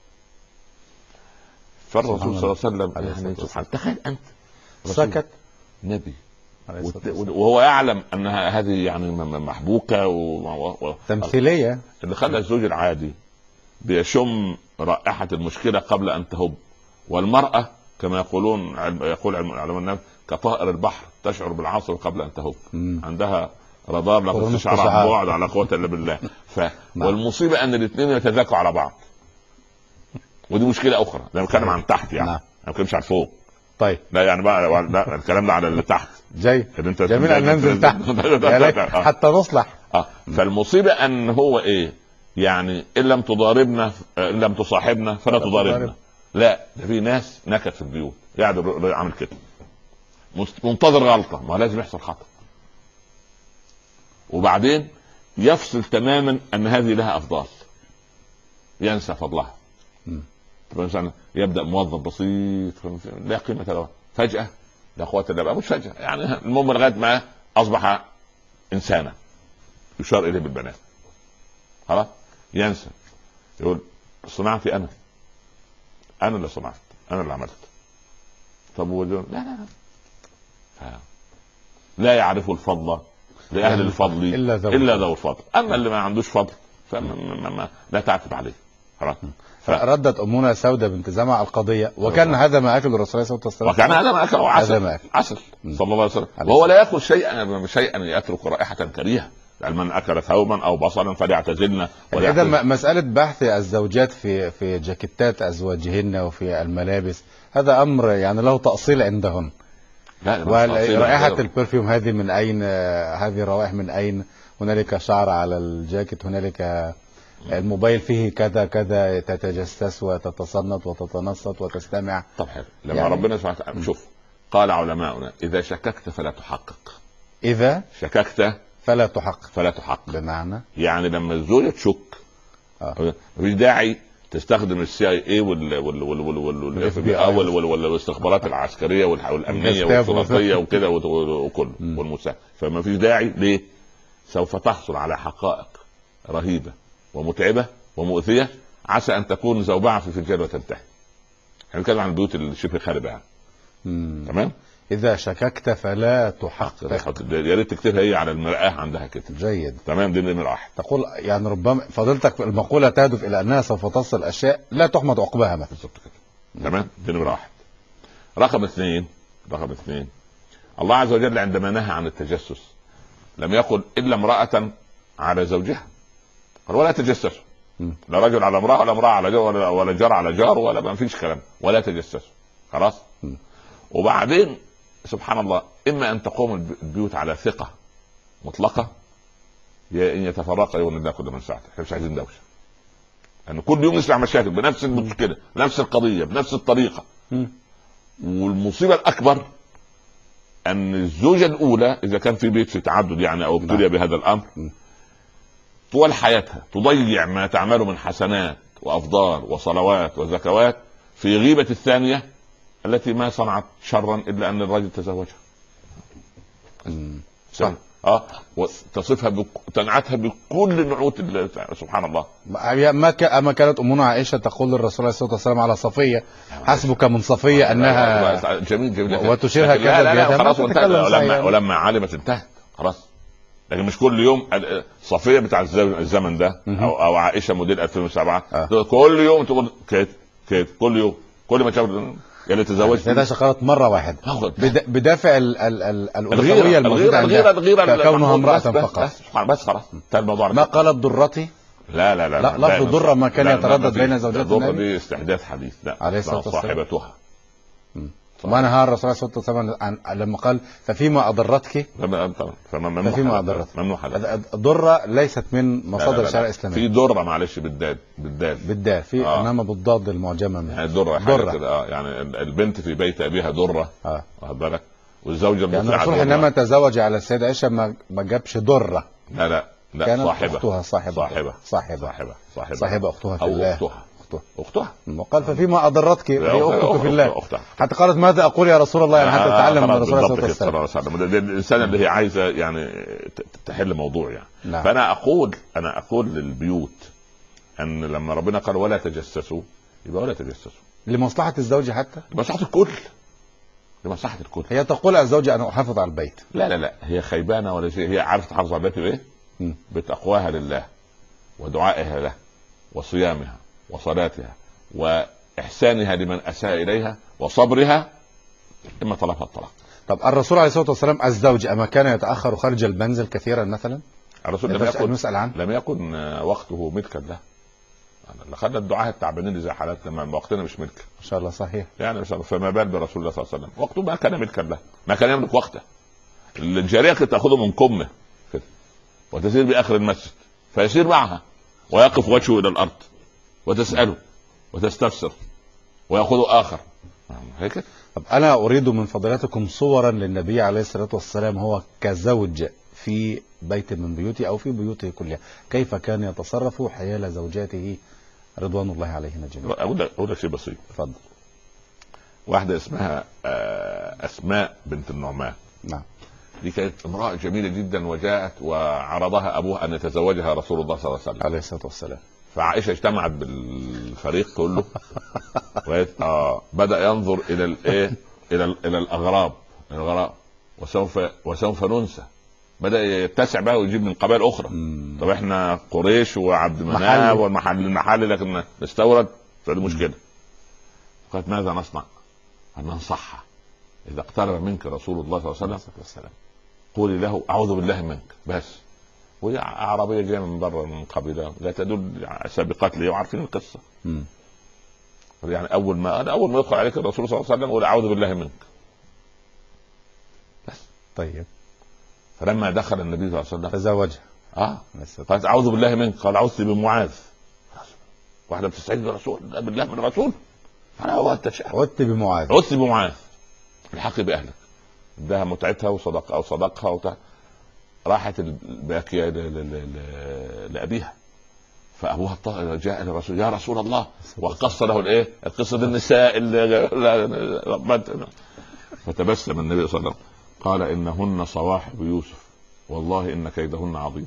فالرسول صلى الله عليه وسلم يعني سبحان تخيل انت سكت نبي وهو يعلم ان هذه يعني محبوكه و... تمثيليه. اللي خلى الزوج العادي بيشم رائحه المشكله قبل ان تهب، والمراه كما يقولون يقول علماء النفس كطائر البحر تشعر بالعاصفه قبل ان تهب. مم. عندها رادار لا تشعر عن بعد على قوه الا بالله. ف... والمصيبه ان الاثنين يتذاكوا على بعض، ودي مشكله اخرى. انا بتكلم عن تحت يعني، انا ما بتكلمش عن فوق. طيب لا يعني بقى لا الكلام ده على اللي تحت. جاي جميل ان ننزل تحت حتى نصلح. اه فالمصيبه ان هو ايه يعني ان لم تضاربنا ان لم تصاحبنا فلا تضاربنا. لا ده في ناس نكت في البيوت قاعد عامل كده منتظر غلطه، ما لازم يحصل خطأ وبعدين يفصل تماما ان هذه لها افضال ينسى فضلها. مثلا يبدا موظف بسيط لا قيمه له، فجاه لا قوه الا بالله، مش فجاه يعني المهم لغايه ما اصبح انسانا يشار اليه بالبنات خلاص ينسى يقول صنعتي انا انا اللي صنعت انا اللي عملت. طب لا لا لا لا يعرف الفضل لاهل الفضل الا ذو الفضل. اما اللي ما عندوش فضل فما لا تعتب عليه خلاص. فردت امنا سودة بنت زمعة القضيه، وكان هذا ما اكل الرسول صلى الله عليه وسلم، وكان هذا ما اكل عسل عسل صلى الله عليه وسلم، وهو لا ياكل شيئا شيئا يترك رائحه كريهه. من اكل ثوما او بصلا فليعتزلنا. اذا مساله بحث الزوجات في في جاكيتات ازواجهن وفي الملابس هذا امر يعني له تاصيل عندهن. ورائحه البرفيوم هذه من اين؟ هذه الروائح من اين؟ هنالك شعر على الجاكيت، هنالك الموبايل فيه كذا كذا، تتجسس وتتصنت وتتنصت وتستمع. طب حلو لما يعني ربنا سبحانه وتعالى شوف قال علماؤنا اذا شككت فلا تحقق. اذا شككت فلا تحقق فلا تحقق بمعنى يعني لما الزوجة تشك اه مفيش داعي تستخدم السي اي اي وال وال وال وال وال والاستخبارات العسكريه والامنيه والشرطيه وكده وكله والمساعد. فما فيش داعي. ليه؟ سوف تحصل على حقائق رهيبه ومتعبه ومؤذيه عسى ان تكون زوبعه في فنجان وتنتهي. احنا بنتكلم عن البيوت اللي شبه خاربه يعني. تمام. إذا شككت فلا تحقق. يا ريت تكتبها هي على المرآة عندها كده. جيد. تمام دي نمرة واحد. تقول يعني ربما فضيلتك المقولة تهدف إلى أنها سوف تصل أشياء لا تحمد عقباها مثلا. بالضبط كده. تمام دي نمرة واحد. رقم اثنين رقم اثنين الله عز وجل عندما نهى عن التجسس لم يقل إلا امرأة على زوجها، قال ولا تجسسوا. لا رجل على امرأة ولا امرأة على جار ولا, ولا جار على جار ولا ما فيش كلام ولا تجسسوا خلاص. م. وبعدين سبحان الله اما ان تقوم البيوت على ثقه مطلقه يا ان يتفرقا يولد الله كل من ساعته. احنا مش عايزين دوشه يعني كل يوم نسمع مشاكل بنفس المشكله بنفس القضيه بنفس الطريقه. م. والمصيبه الاكبر ان الزوجه الاولى اذا كان في بيت في تعدد يعني او ابتلي بهذا الامر طول حياتها تضيع ما تعمله من حسنات وافضال وصلوات وزكوات في غيبه الثانيه التي ما صنعت شرا الا ان الرجل تزوجها. صح. اه وتصفها بك... تنعتها بكل نعوت سبحان الله. ما ك... ما كانت امنا عائشه تقول للرسول عليه الصلاه والسلام على صفيه حسبك من صفيه انها جميل جميل وتشيرها كذا بيدها. خلاص ولما ولما علمت انتهت خلاص. لكن مش كل يوم صفيه بتاع الزمن ده او او عائشه موديل ألفين وسبعة آه. كل يوم تقول كده كده كل يوم كل ما تشوف يلي تزوجت سيدها شقرت مره واحده بدافع الألوهية الموجودة عندها الغيرة كونها امرأة فقط. بس, بس خلاص الموضوع. ما قالت ضرتي لا لا لا, لا لفظ ضرة ما كان يتردد بين زوجات النبي. ضرة دي استحداث حديث. لا عليه الصلاة والسلام صاحبتها. ما نهى الرسول صلى الله عليه وسلم عن لما قال ففيما أضرتك ففيما أضرتك. ممنوع حدث. الضرة ليست من مصادر الشرع الإسلامي. في ضرة معلش بالدال بالدال بالدال في آه. انما بالضاد المعجمة يعني ضرة ضرة اه يعني البنت في بيت أبيها ضرة اه واخد بالك والزوجة يعني الرسول حينما تزوج على السيدة عائشة ما ما جابش ضرة. لا لا لا كانت صاحبة أختها صاحبة صاحبة صاحبة صاحبة صاحبة, صاحبة أختها في الله أختها اختها وقال ففيما اضرتك هي اختك في الله. أختها. حتى قالت ماذا اقول يا رسول الله يعني حتى تتعلم من الرسول صلى الله عليه وسلم الانسان اللي هي عايزه يعني تحل موضوع يعني نعم. فانا اقول انا اقول للبيوت ان لما ربنا قال ولا تجسسوا يبقى ولا تجسسوا لمصلحه الزوج حتى لمصلحه الكل لمصلحه الكل. هي تقول الزوجه انا احافظ على البيت. لا لا لا هي خيبانه ولا شيء. هي عارفه تحافظ على البيت بايه؟ بتقواها لله ودعائها له وصيامها وصلاتها وإحسانها لمن أساء إليها وصبرها إما طلبها الطلاق. طب الرسول عليه الصلاة والسلام الزوج أما كان يتأخر خارج المنزل كثيرا مثلا؟ الرسول لم يكن نسأل عنه لم يكن وقته ملكا له. خدنا الدعاة التعبانين اللي زي حالاتنا ما وقتنا مش ملك. ما شاء الله صحيح. يعني فما بال برسول الله صلى الله عليه وسلم وقته ما كان ملكا له ما كان يملك وقته. الجارية كانت تأخذه من كمه وتسير بآخر المسجد فيسير معها ويقف وجهه إلى الأرض وتسأله وتستفسر ويأخذ آخر هيك. طب أنا أريد من فضيلتكم صورا للنبي عليه الصلاة والسلام هو كزوج في بيت من بيوته أو في بيوته كلها كيف كان يتصرف حيال زوجاته رضوان الله عليهن جميعا. أقول لك شيء بسيط. اتفضل. واحدة اسمها أسماء بنت النعمان. نعم. دي كانت امرأة جميلة جدا وجاءت وعرضها أبوها أن يتزوجها رسول الله صلى الله عليه وسلم عليه الصلاة والسلام. فعائشة اجتمعت بالفريق كله آه بدأ ينظر إلى الإيه إلى إلى الأغراب الغراب وسوف وسوف ننسى. بدأ يتسع بقى ويجيب من قبائل أخرى. مم. طب إحنا قريش وعبد مناف والمحل المحل لكن نستورد فدي مشكلة. قالت ماذا نصنع؟ أن ننصحها إذا اقترب منك رسول الله صلى الله عليه وسلم قولي له أعوذ بالله منك بس. وهي عربية جاية من برا من قبيلة لا تدل سابقات لي وعارفين القصة. م. يعني أول ما أنا أول ما يدخل عليك الرسول صلى الله عليه وسلم قول أعوذ بالله منك بس. طيب. فلما دخل النبي صلى الله عليه وسلم تزوجها. آه قالت أعوذ بالله منك قال أعوذ بمعاذ. واحدة بتستعيذ بالرسول بالله من الرسول أنا عدت بمعاذ عدت بمعاذ الحق بأهلك ادها متعتها وصدق أو صدقها وتع... راحت الباكية لأبيها فأبوها جاء للرسول يا رسول الله وقص له الايه القصة النساء اللي فتبسم النبي صلى الله عليه وسلم قال إنهن صواحب يوسف والله إن كيدهن عظيم.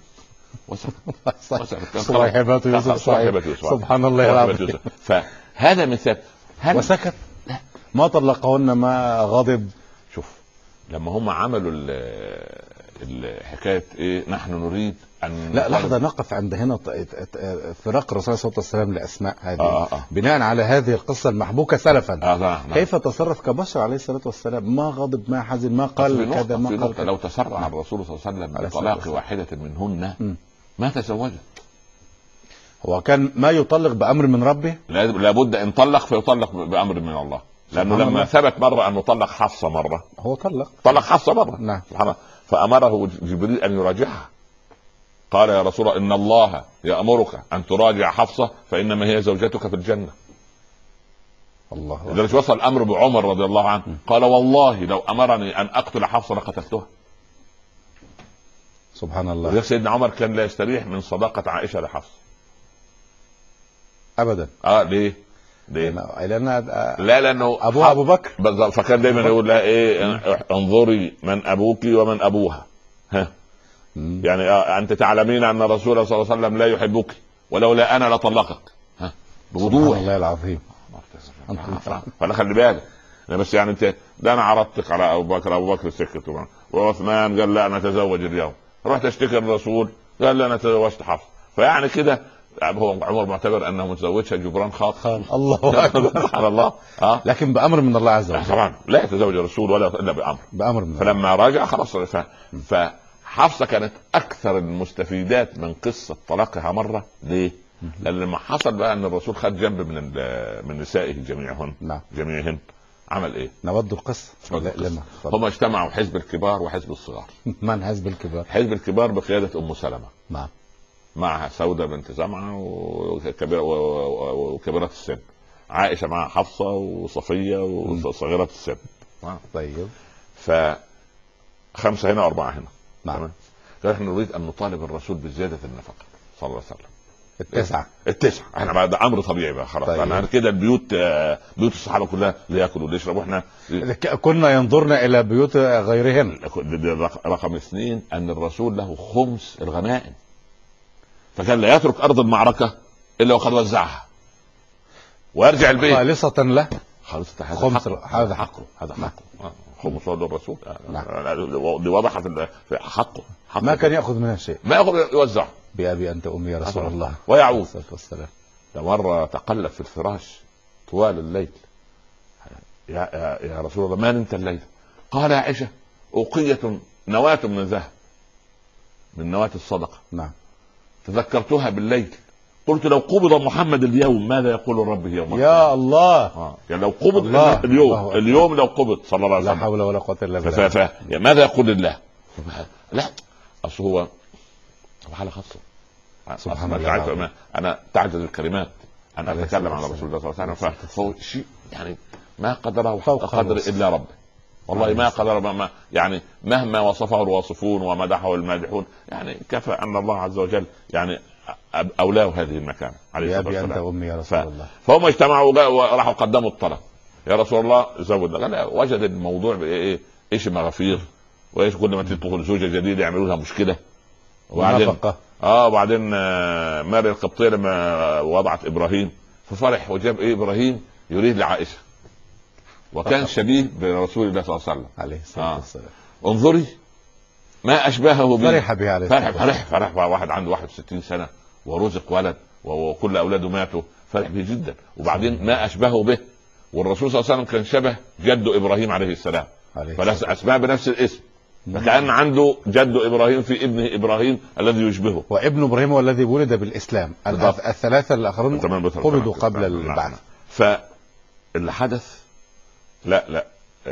صاحبات يوسف صاحبات يوسف سبحان الله العظيم. فهذا مثال وسكت ما طلقهن ما غضب. شوف لما هم عملوا الحكايه ايه نحن نريد ان لا لحظه نقف عند هنا فراق الرسول صلى الله عليه وسلم لاسماء هذه آه آه. بناء على هذه القصه المحبوكه سلفا آه آه. كيف تصرف كبشر عليه الصلاه والسلام ما غضب ما حزن ما قال كذا ما قال كذا. لو تسرع الرسول صلى الله عليه وسلم بطلاق واحده منهن م. ما تزوجت. هو كان ما يطلق بأمر من ربه لابد ان طلق فيطلق بأمر من الله لانه لما الله. ثبت مره انه طلق حفصه مره هو طلق طلق حفصه مره نعم سبحان الله فامره جبريل ان يراجعها قال يا رسول الله ان الله يأمرك ان تراجع حفصه فانما هي زوجتك في الجنه. الله. لذلك وصل الامر بعمر رضي الله عنه قال والله لو امرني ان اقتل حفصه لقتلتها. سبحان الله. سيدنا عمر كان لا يستريح من صداقه عائشه لحفصه ابدا. اه ليه؟ ليه؟ لأن لا لانه ابوها ابو بكر بالظبط، فكان دايما يقول لها ايه انظري من ابوك ومن ابوها. ها يعني آه انت تعلمين ان الرسول صلى الله عليه وسلم لا يحبك ولولا انا لطلقك. ها بوضوح. الله العظيم. فانا خلي بالك بس يعني انت ده انا عرضتك على ابو بكر، ابو بكر سكت، وعثمان قال لا انا اتزوج اليوم، رحت اشتكي الرسول قال لا انا تزوجت حفصه. فيعني كده هو عمر معتبر انه متزوجها جبران خاطر. الله اكبر. سبحان الله. اه لكن بامر من الله عز وجل طبعا لا يتزوج الرسول ولا الا بامر بامر من فلما راجع خلاص. فحفصه كانت اكثر المستفيدات من قصه طلاقها مره. ليه؟ لان لما حصل بقى ان الرسول خد جنب من من نسائه جميعهن نعم جميعهن عمل ايه؟ نود القصه. لما هم اجتمعوا حزب الكبار وحزب الصغار. من حزب الكبار؟ حزب الكبار بقياده ام سلمة. نعم. معها سودة بنت زمعة وكبيرة السن، عائشة مع حفصة وصفية وصغيرة السن. طيب. فخمسة هنا وأربعة هنا. نعم. فنحن نريد أن نطالب الرسول بزيادة النفقة صلى الله عليه وسلم. التسعة التسعة احنا بعد امر طبيعي بقى خلاص. طيب. انا كده البيوت بيوت الصحابه كلها لياكلوا ويشربوا، احنا كنا ينظرنا الى بيوت غيرهم. رقم اثنين ان الرسول له خمس الغنائم، فكان لا يترك ارض المعركه الا وقد وزعها ويرجع البيت خالصه له. خالصه خمس هذا حقه. هذا حقه. خمس صدر الرسول. دي واضحه في حقه. حقه. ما كان ياخذ منها شيء، ما ياخذ يوزع. بأبي أنت أمي يا رسول الله. ويعود. مرة تقلب في الفراش طوال الليل، يا, يا, يا رسول الله ما نمت الليل؟ قال يا عائشة أوقية نواة من ذهب من نواة الصدقة. نعم. تذكرتها بالليل قلت لو قبض محمد اليوم ماذا يقول ربه يوم القيامة؟ يا الله. آه. يعني لو قبض الله. اليوم الله اليوم لو قبض صلى الله عليه وسلم لا حول ولا قوة إلا بالله. ف... ف... ماذا يقول الله؟ لا أصل هو حالة خاصة. سبحان الله. انا تعجز الكلمات ان اتكلم عن رسول الله صلى الله عليه وسلم، فهو شيء يعني ما قدره قدر الا ربه. والله ما قدر ما يعني مهما وصفه الواصفون ومدحه المادحون يعني كفى ان الله عز وجل يعني اولاه هذه المكانه عليه الصلاه والسلام. انت امي يا رسول الله. فهم اجتمعوا وراحوا قدموا الطلب يا رسول الله زود. لا وجد الموضوع ايه ايش مغافير وايش كل ما تدخل زوجه جديده يعملوا لها مشكله. وبعدين اه وبعدين آه ماري القبطيه لما وضعت ابراهيم ففرح وجاب ايه ابراهيم يريد لعائشه وكان شبيه برسول الله صلى الله عليه وسلم عليه الصلاه والسلام. آه. انظري ما اشباهه به. فرح به عليه فرح فرح فرح واحد عنده واحد وستين سنه ورزق ولد وكل اولاده ماتوا، فرح به جدا. وبعدين ما اشبهه به والرسول صلى الله عليه وسلم كان شبه جده ابراهيم عليه السلام، فلا اسماء بنفس الاسم، فكأن عنده جد ابراهيم في ابنه ابراهيم الذي يشبهه، وابن ابراهيم هو الذي ولد بالاسلام. الثلاثه الاخرون قبضوا قبل البعث. فاللي حدث لا لا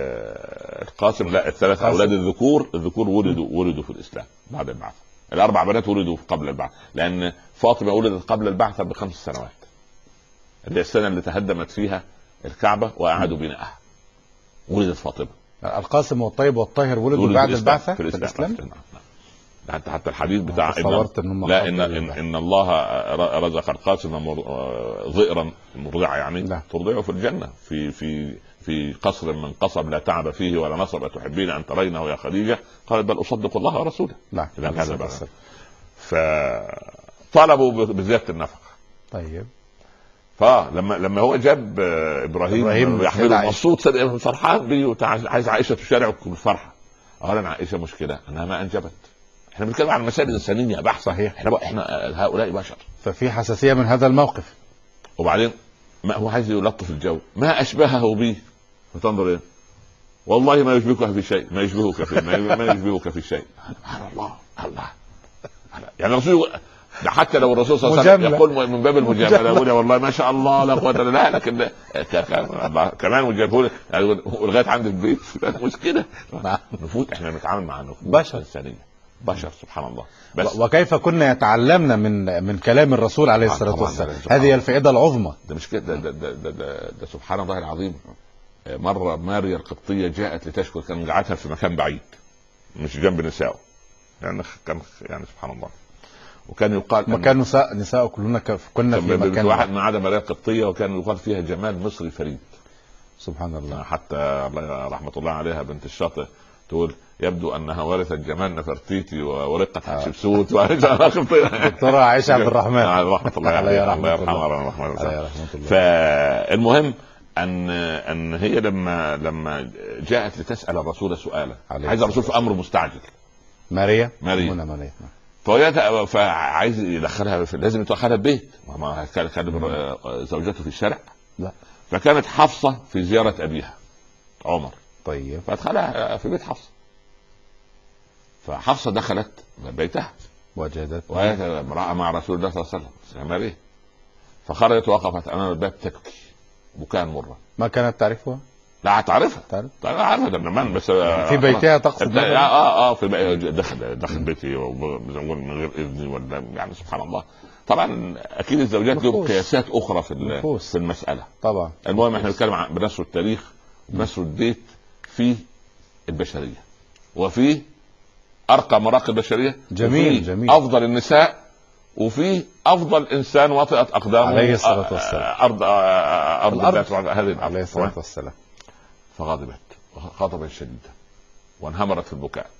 آه القاسم لا الثلاث اولاد الذكور الذكور ولدوا ولدوا في الاسلام بعد البعث. الاربع بنات ولدوا قبل البعث، لان فاطمه ولدت قبل البعث بخمس سنوات، اللي السنه اللي تهدمت فيها الكعبه واعادوا بنائها ولدت فاطمه. القاسم والطيب والطاهر ولدوا بعد البعثة في الإسلام, في الإسلام. حتى حتى الحديث بتاع إن لا إن, إن, إن الله رزق القاسم ضئرا مرضعة يعني لا. ترضعه في الجنة في في في قصر من قصب لا تعب فيه ولا نصب تحبين أن ترينه يا خديجة. قالت بل أصدق الله ورسوله. لا فطلبوا بزيادة النفقة. طيب فلما لما هو جاب ابراهيم, إبراهيم يحمله مبسوط فرحان بيه عايز عائشه تشارعه بالفرحه. قال انا عائشه مشكله انها ما انجبت. احنا بنتكلم عن مسائل انسانيه بحث. صحيح. احنا احنا هؤلاء بشر، ففي حساسيه من هذا الموقف. وبعدين ما هو عايز يلطف الجو ما اشبهه به. فتنظر ايه والله ما يشبهك في شيء ما يشبهك في ما يشبهك في شيء. الله الله يعني الرسول ده حتى لو الرسول صلى الله عليه وسلم يقول من باب المجامله يقول والله ما شاء الله لا قوه الا لا، لكن كمان وجابه لغايه عند البيت مشكله. نفوت احنا بنتعامل مع نفوس انسانيه بشر سبحان الله. بس وكيف كنا يتعلمنا من من كلام الرسول عليه الصلاة والسلام. هذه الفائدة العظمى. ده مش كده، ده, ده, ده, ده, ده سبحان الله العظيم. مرة ماريا القبطية جاءت لتشكر، كان قعدتها في مكان بعيد مش جنب نسائه، يعني كان يعني سبحان الله. وكان يقال مكان نساء نساء كلنا كنا في مكان واحد ما عدا ماريا القبطية، وكان يقال فيها جمال مصري فريد سبحان الله. حتى الله رحمة الله عليها بنت الشاطئ تقول يبدو انها ورثت جمال نفرتيتي ورقه حتشبسوت دكتوره عائشه عبد الرحمن رحمه الله عليها الله يرحمها. فالمهم ان ان هي لما لما جاءت لتسال الرسول سؤالا، عايز الرسول في امر مستعجل. ماريا ماريا ماريا فهي فعايز يدخلها في، لازم يدخلها البيت، ما كان زوجته في الشارع لا. فكانت حفصه في زياره ابيها عمر، طيب فادخلها في بيت حفصه. فحفصه دخلت بيتها وجدت وهي امراه مع رسول الله صلى الله عليه وسلم ماريا، فخرجت وقفت امام الباب تبكي بكاء مرة. ما كانت تعرفها؟ لا تعرفها تعرف عارفها ده من بس في بيتها تقصد؟ اه اه في بي... دخل دخل بيتي من غير اذني ولا يعني سبحان الله. طبعا اكيد الزوجات لهم قياسات اخرى في في المساله طبعا. المهم احنا بنتكلم عن بنسر التاريخ، بنسر البيت في البشريه وفي ارقى مراقب البشريه، جميل جميل، افضل النساء، وفي افضل انسان وطئت اقدامه عليه الصلاه والسلام ارض ارض الارض هذه عليه الصلاه والسلام. فغضبت غضبا شديدا وانهمرت في البكاء.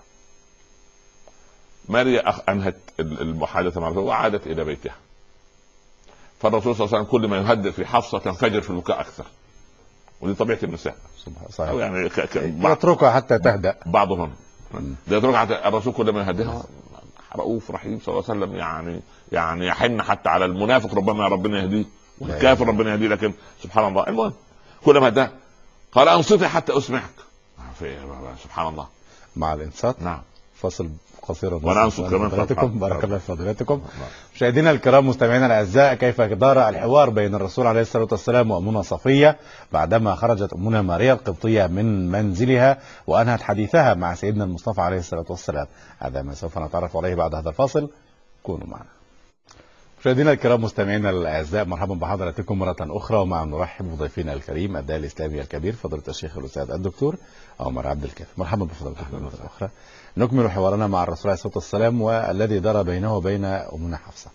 ماريا انهت المحادثه مع الرسول وعادت الى بيتها. فالرسول صلى الله عليه وسلم كل ما يهدئ في حفصه تنفجر في البكاء اكثر، ودي طبيعه النساء صحيح. يعني ك... ك... يتركها حتى تهدأ بعضهم، ده يتركها حتى الرسول كل ما يهدئها رؤوف رحيم صلى الله عليه وسلم، يعني يعني يحن حتى على المنافق ربما ربنا يهديه والكافر ربنا يهديه، لكن سبحان الله. المهم كل ما ده قال انصتي حتى اسمعك. سبحان الله. مع الانصات نعم فصل قصير وانا انصت كمان فضيلتكم. بارك الله في فضيلتكم. مشاهدينا الكرام مستمعينا الاعزاء، كيف دار الحوار بين الرسول عليه الصلاه والسلام وامنا صفيه بعدما خرجت امنا ماريا القبطيه من منزلها وانهت حديثها مع سيدنا المصطفى عليه الصلاه والسلام. هذا ما سوف نتعرف عليه بعد هذا الفاصل، كونوا معنا. مشاهدينا الكرام مستمعينا الاعزاء، مرحبا بحضراتكم مره اخرى، ومع نرحب بضيفنا الكريم الداعي الاسلامي الكبير فضيله الشيخ الاستاذ الدكتور عمر عبد الكافي. مرحبا بفضيلتكم مره اخرى. نكمل حوارنا مع الرسول عليه الصلاه والسلام والذي دار بينه وبين امنا حفصه.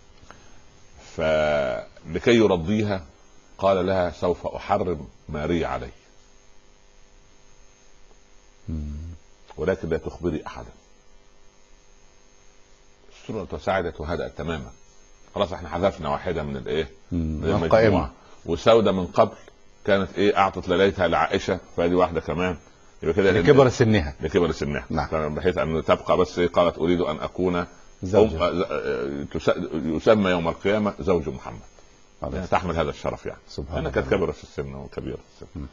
فلكي يرضيها قال لها سوف احرم ماريا علي، ولكن لا تخبري احدا. السوره تساعدت وهدأت تماما. خلاص احنا حذفنا واحده من الايه من المجموعه، وسودة من قبل كانت ايه اعطت ليلتها لعائشه، فهذه واحده كمان يبقى كده لكبر سنها لكبر سنها نعم. بحيث ان تبقى بس إيه قالت اريد ان اكون زوجة. يسمى يوم القيامه زوج محمد، يعني تحمل هذا الشرف يعني سبحان الله. كانت كبيره في السن وكبيره في السن.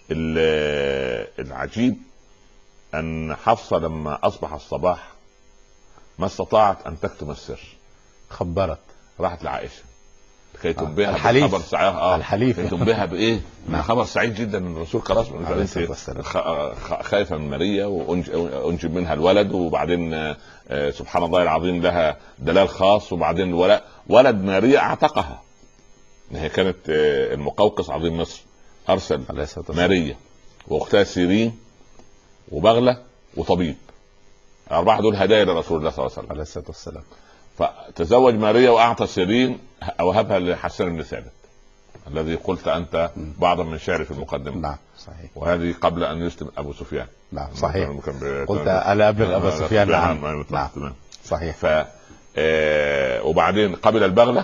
العجيب ان حفصه لما اصبح الصباح ما استطاعت ان تكتم السر، خبرت راحت لعائشه لكي تنبهها الحليف بخبر سعيد اه الحليف تنبهها بايه؟ من خبر سعيد جدا من الرسول. خلاص خايفه من ماريا وانجب منها الولد، وبعدين سبحان الله العظيم لها دلال خاص، وبعدين الولد ولد ماريا اعتقها. هي كانت المقوقس عظيم مصر ارسل ماريا واختها سيرين وبغله وطبيب، الاربعه دول هدايا لرسول الله صلى الله عليه وسلم عليه الصلاه والسلام. فتزوج ماريا واعطى سيرين اوهبها لحسان بن ثابت الذي قلت انت بعضا من شعري في المقدمه. نعم صحيح. وهذه قبل ان يسلم ابو سفيان. نعم صحيح. قلت الا ابلغ ابا سفيان. نعم نعم صحيح. ف آه وبعدين قبل البغله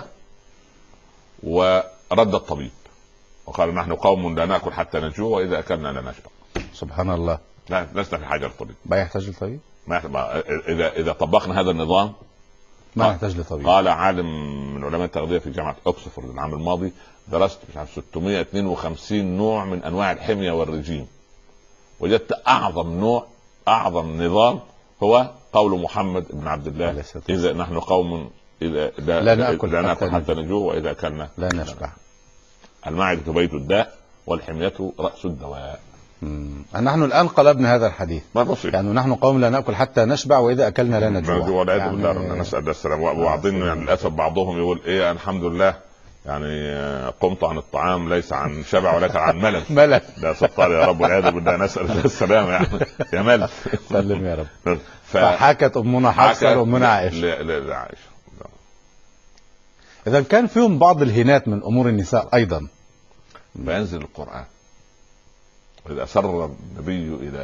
ورد الطبيب وقال نحن قوم لا ناكل حتى نجوع واذا اكلنا لا نشبع. سبحان الله. لا لسنا في حاجه للطبيب. ما يحتاج للطبيب. ما اذا اذا طبقنا هذا النظام ما يحتاج لطبيب. قال عالم من علماء التغذيه في جامعه اوكسفورد العام الماضي، درست مش عارف ستمائة واثنين وخمسين نوع من انواع الحميه والرجيم، وجدت اعظم نوع اعظم نظام هو قول محمد بن عبد الله اذا نحن قوم اذا لا, لا ناكل, لا ناكل حتى نجوع واذا اكلنا لا نشبع. المعده بيت الداء والحميه راس الدواء. نحن الآن قلبنا هذا الحديث، يعني نحن قوم لا نأكل حتى نشبع وإذا أكلنا لا نجوع. والعياذ بالله، نسأل السلام. وبعضهم يعني للأسف بعضهم يقول إيه الحمد لله يعني قمت عن الطعام ليس عن شبع ولكن عن ملل. ملل لا ستار يا رب والعياذ بالله، نسأل الله السلام يعني يا ملل. سلم يا رب. فحكت أمنا حفصة لأمنا عائشة. لعائشة. إذا كان فيهم بعض الهينات من أمور النساء أيضا. فينزل القرآن إذا أسر النبي إلى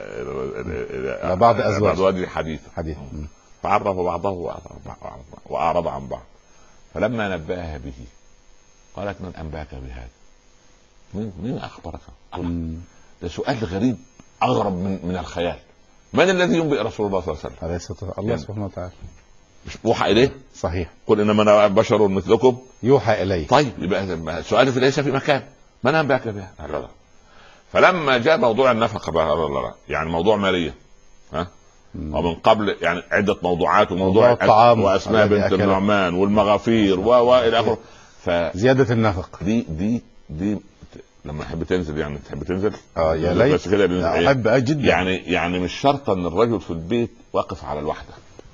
إلى إلى بعض أزواجه حديث حديث فعرف بعضه وأعرض عن بعض، فلما نبأها به قالت من أنباك بهذا؟ مين مين أخبرك؟ ده سؤال غريب أغرب من من الخيال. من الذي ينبئ رسول الله صلى الله عليه وسلم؟ عليه الصلاة والسلام. الله سبحانه وتعالى. مش يوحى إليه؟ صحيح. قل إنما أنا بشر مثلكم يوحى إليه. طيب يبقى السؤال في ليس في مكان. من أنباك بها؟ لا لا. فلما جاء موضوع النفقة بقى يعني موضوع مالية، ها؟ ومن قبل يعني عدة موضوعات، وموضوع الطعام وأسماء بنت النعمان والمغافير وإلى آخره. فزيادة النفقة دي دي دي لما تحب تنزل يعني تحب تنزل اه يا ليت بس كده احب جدا. يعني يعني مش شرط ان الرجل في البيت واقف على الوحده.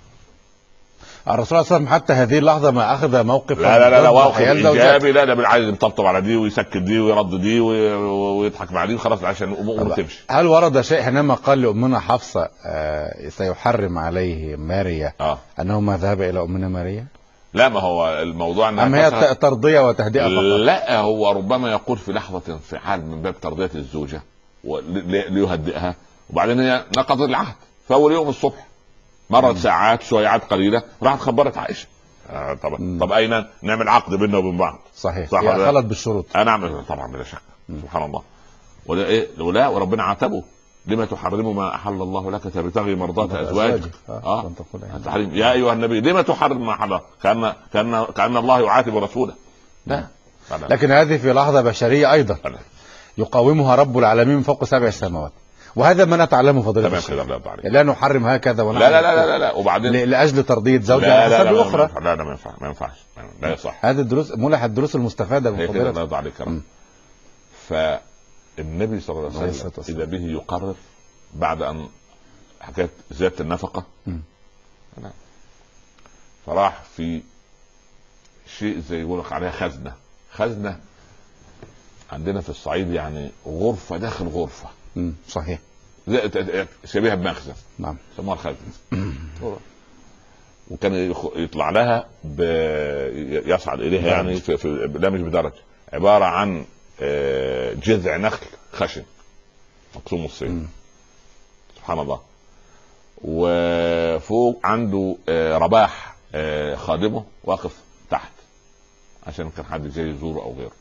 الرسول صلى الله عليه وسلم حتى هذه اللحظه ما اخذ موقف لا لا لا, لا موقف ايجابي. لا ده عايز يطبطب على دي ويسكت دي ويرد دي ويضحك مع دي خلاص عشان الامور تمشي. هل ورد شيء حينما قال لامنا حفصه آه سيحرم عليه ماريا آه. انه ما ذهب الى امنا ماريا؟ لا ما هو الموضوع أم هي ترضية وتهدئة فقط؟ لا هو ربما يقول في لحظة انفعال من باب ترضية الزوجة ليهدئها، وبعدين هي نقضت العهد فأول يوم الصبح مرت ساعات شويات قليلة راحت خبرت عائشة. آه طبعا. طب أين نعمل عقد بيننا وبين بعض؟ صحيح. صح هي خلت بالشروط. أنا أعمل طبعا بلا شك. سبحان الله. ولا إيه ولا وربنا عاتبه لما تحرم ما أحل الله لك تبتغي مرضات أزواجك. آه. آه. يا أيها النبي لما تحرم ما أحل؟ كأن كأن كأن الله يعاتب رسوله. لا. لكن هذه في لحظة بشرية أيضا يقاومها رب العالمين من فوق سبع سماوات، وهذا ما نتعلمه فضيلة الشيخ. لا نحرم هكذا لا لا لا لا لا وبعدين لأجل ترضية زوجها لا لا أخرى. لا لا ما ينفع ما ينفعش لا يصح. هذه الدروس ملح الدروس المستفادة من فضيلة الله يرضى عليك. فالنبي صلى الله عليه وسلم إذا به يقرر بعد أن حكيت زيادة النفقة م. فراح في شيء زي يقولك عليها خزنة. خزنة عندنا في الصعيد يعني غرفة داخل غرفة. م. صحيح. شبيهة بمخزن. نعم. سموها الخزنة. وكان يطلع لها ب... يصعد إليها يعني في... في... لا مش بدرجة، عبارة عن جذع نخل خشن مقسوم الصين. سبحان الله. وفوق عنده رباح خادمه واقف تحت عشان كان حد جاي يزوره او غيره.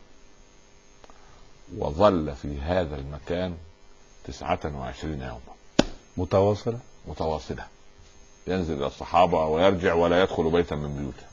وظل في هذا المكان تسعة وعشرين يوما متواصلة متواصلة ينزل الى الصحابة ويرجع ولا يدخل بيتا من بيوته.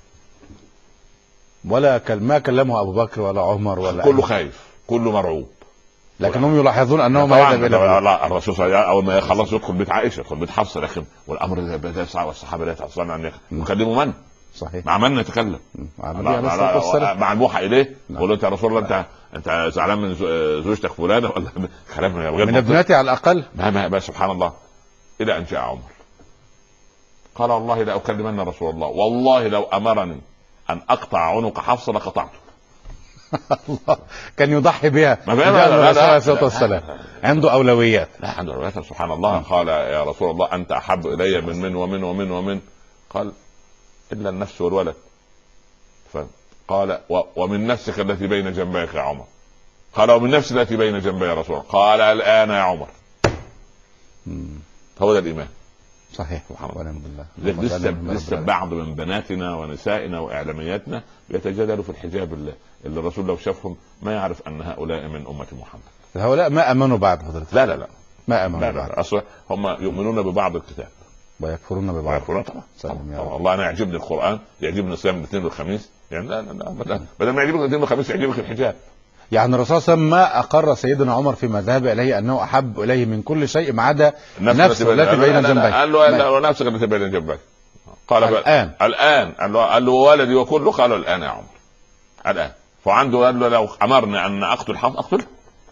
ولا ما كلمه ابو بكر ولا عمر ولا كله خايف كله مرعوب. لكنهم يلاحظون انه ما يذهب الى لا الرسول صلى الله عليه وسلم اول ما يخلص يدخل بيت عائشه يدخل بيت حفصه، لكن والامر بدا يسعى والصحابه لا يتعصبون ان يكلموا من؟ صحيح. مع من نتكلم؟ مع مع الموحى اليه يقول له انت يا رسول الله انت انت زعلان من زوجتك فلانه ولا كلام من ابنتي على الاقل؟ ما ما سبحان الله. الى ان جاء عمر قال والله لا اكلمن رسول الله، والله لو امرني ان اقطع عنق حفصه لقطعته. الله كان يضحي بها. ما لا لا لا والسلام. عنده اولويات. لا عنده اولويات. سبحان الله. قال يا رسول الله انت احب الي من من ومن ومن ومن قال الا النفس والولد. فقال ومن نفسك التي بين جنبيك يا عمر. قال ومن نفسي التي بين جنبي يا رسول الله. قال الان يا عمر. هو ده الايمان. صحيح. سبحان الله. لسه لسه بعض من بناتنا ونسائنا واعلامياتنا يتجادلوا في الحجاب اللي, اللي الرسول لو شافهم ما يعرف ان هؤلاء من امه محمد. هؤلاء ما امنوا بعد حضرتك. لا لا لا ما امنوا لا بعد. لا اصلا هم يؤمنون ببعض الكتاب ويكفرون ببعض. ويكفرون طبعا. طبعا. والله انا يعجبني القران يعجبني صيام الاثنين والخميس يعني لا لا لا بدل ما يعجبك الاثنين والخميس يعجبك الحجاب. يعني الرسول صلى الله عليه وسلم ما اقر سيدنا عمر فيما ذهب اليه انه احب اليه من كل شيء ما عدا نفسه التي بين جنبيه. قال له نفسك التي بين جنبيه. قال الان الان قال له قال له ولدي وكله. قالوا الان يا عمر الان. فعنده قال له لو امرني ان اقتل حفص اقتله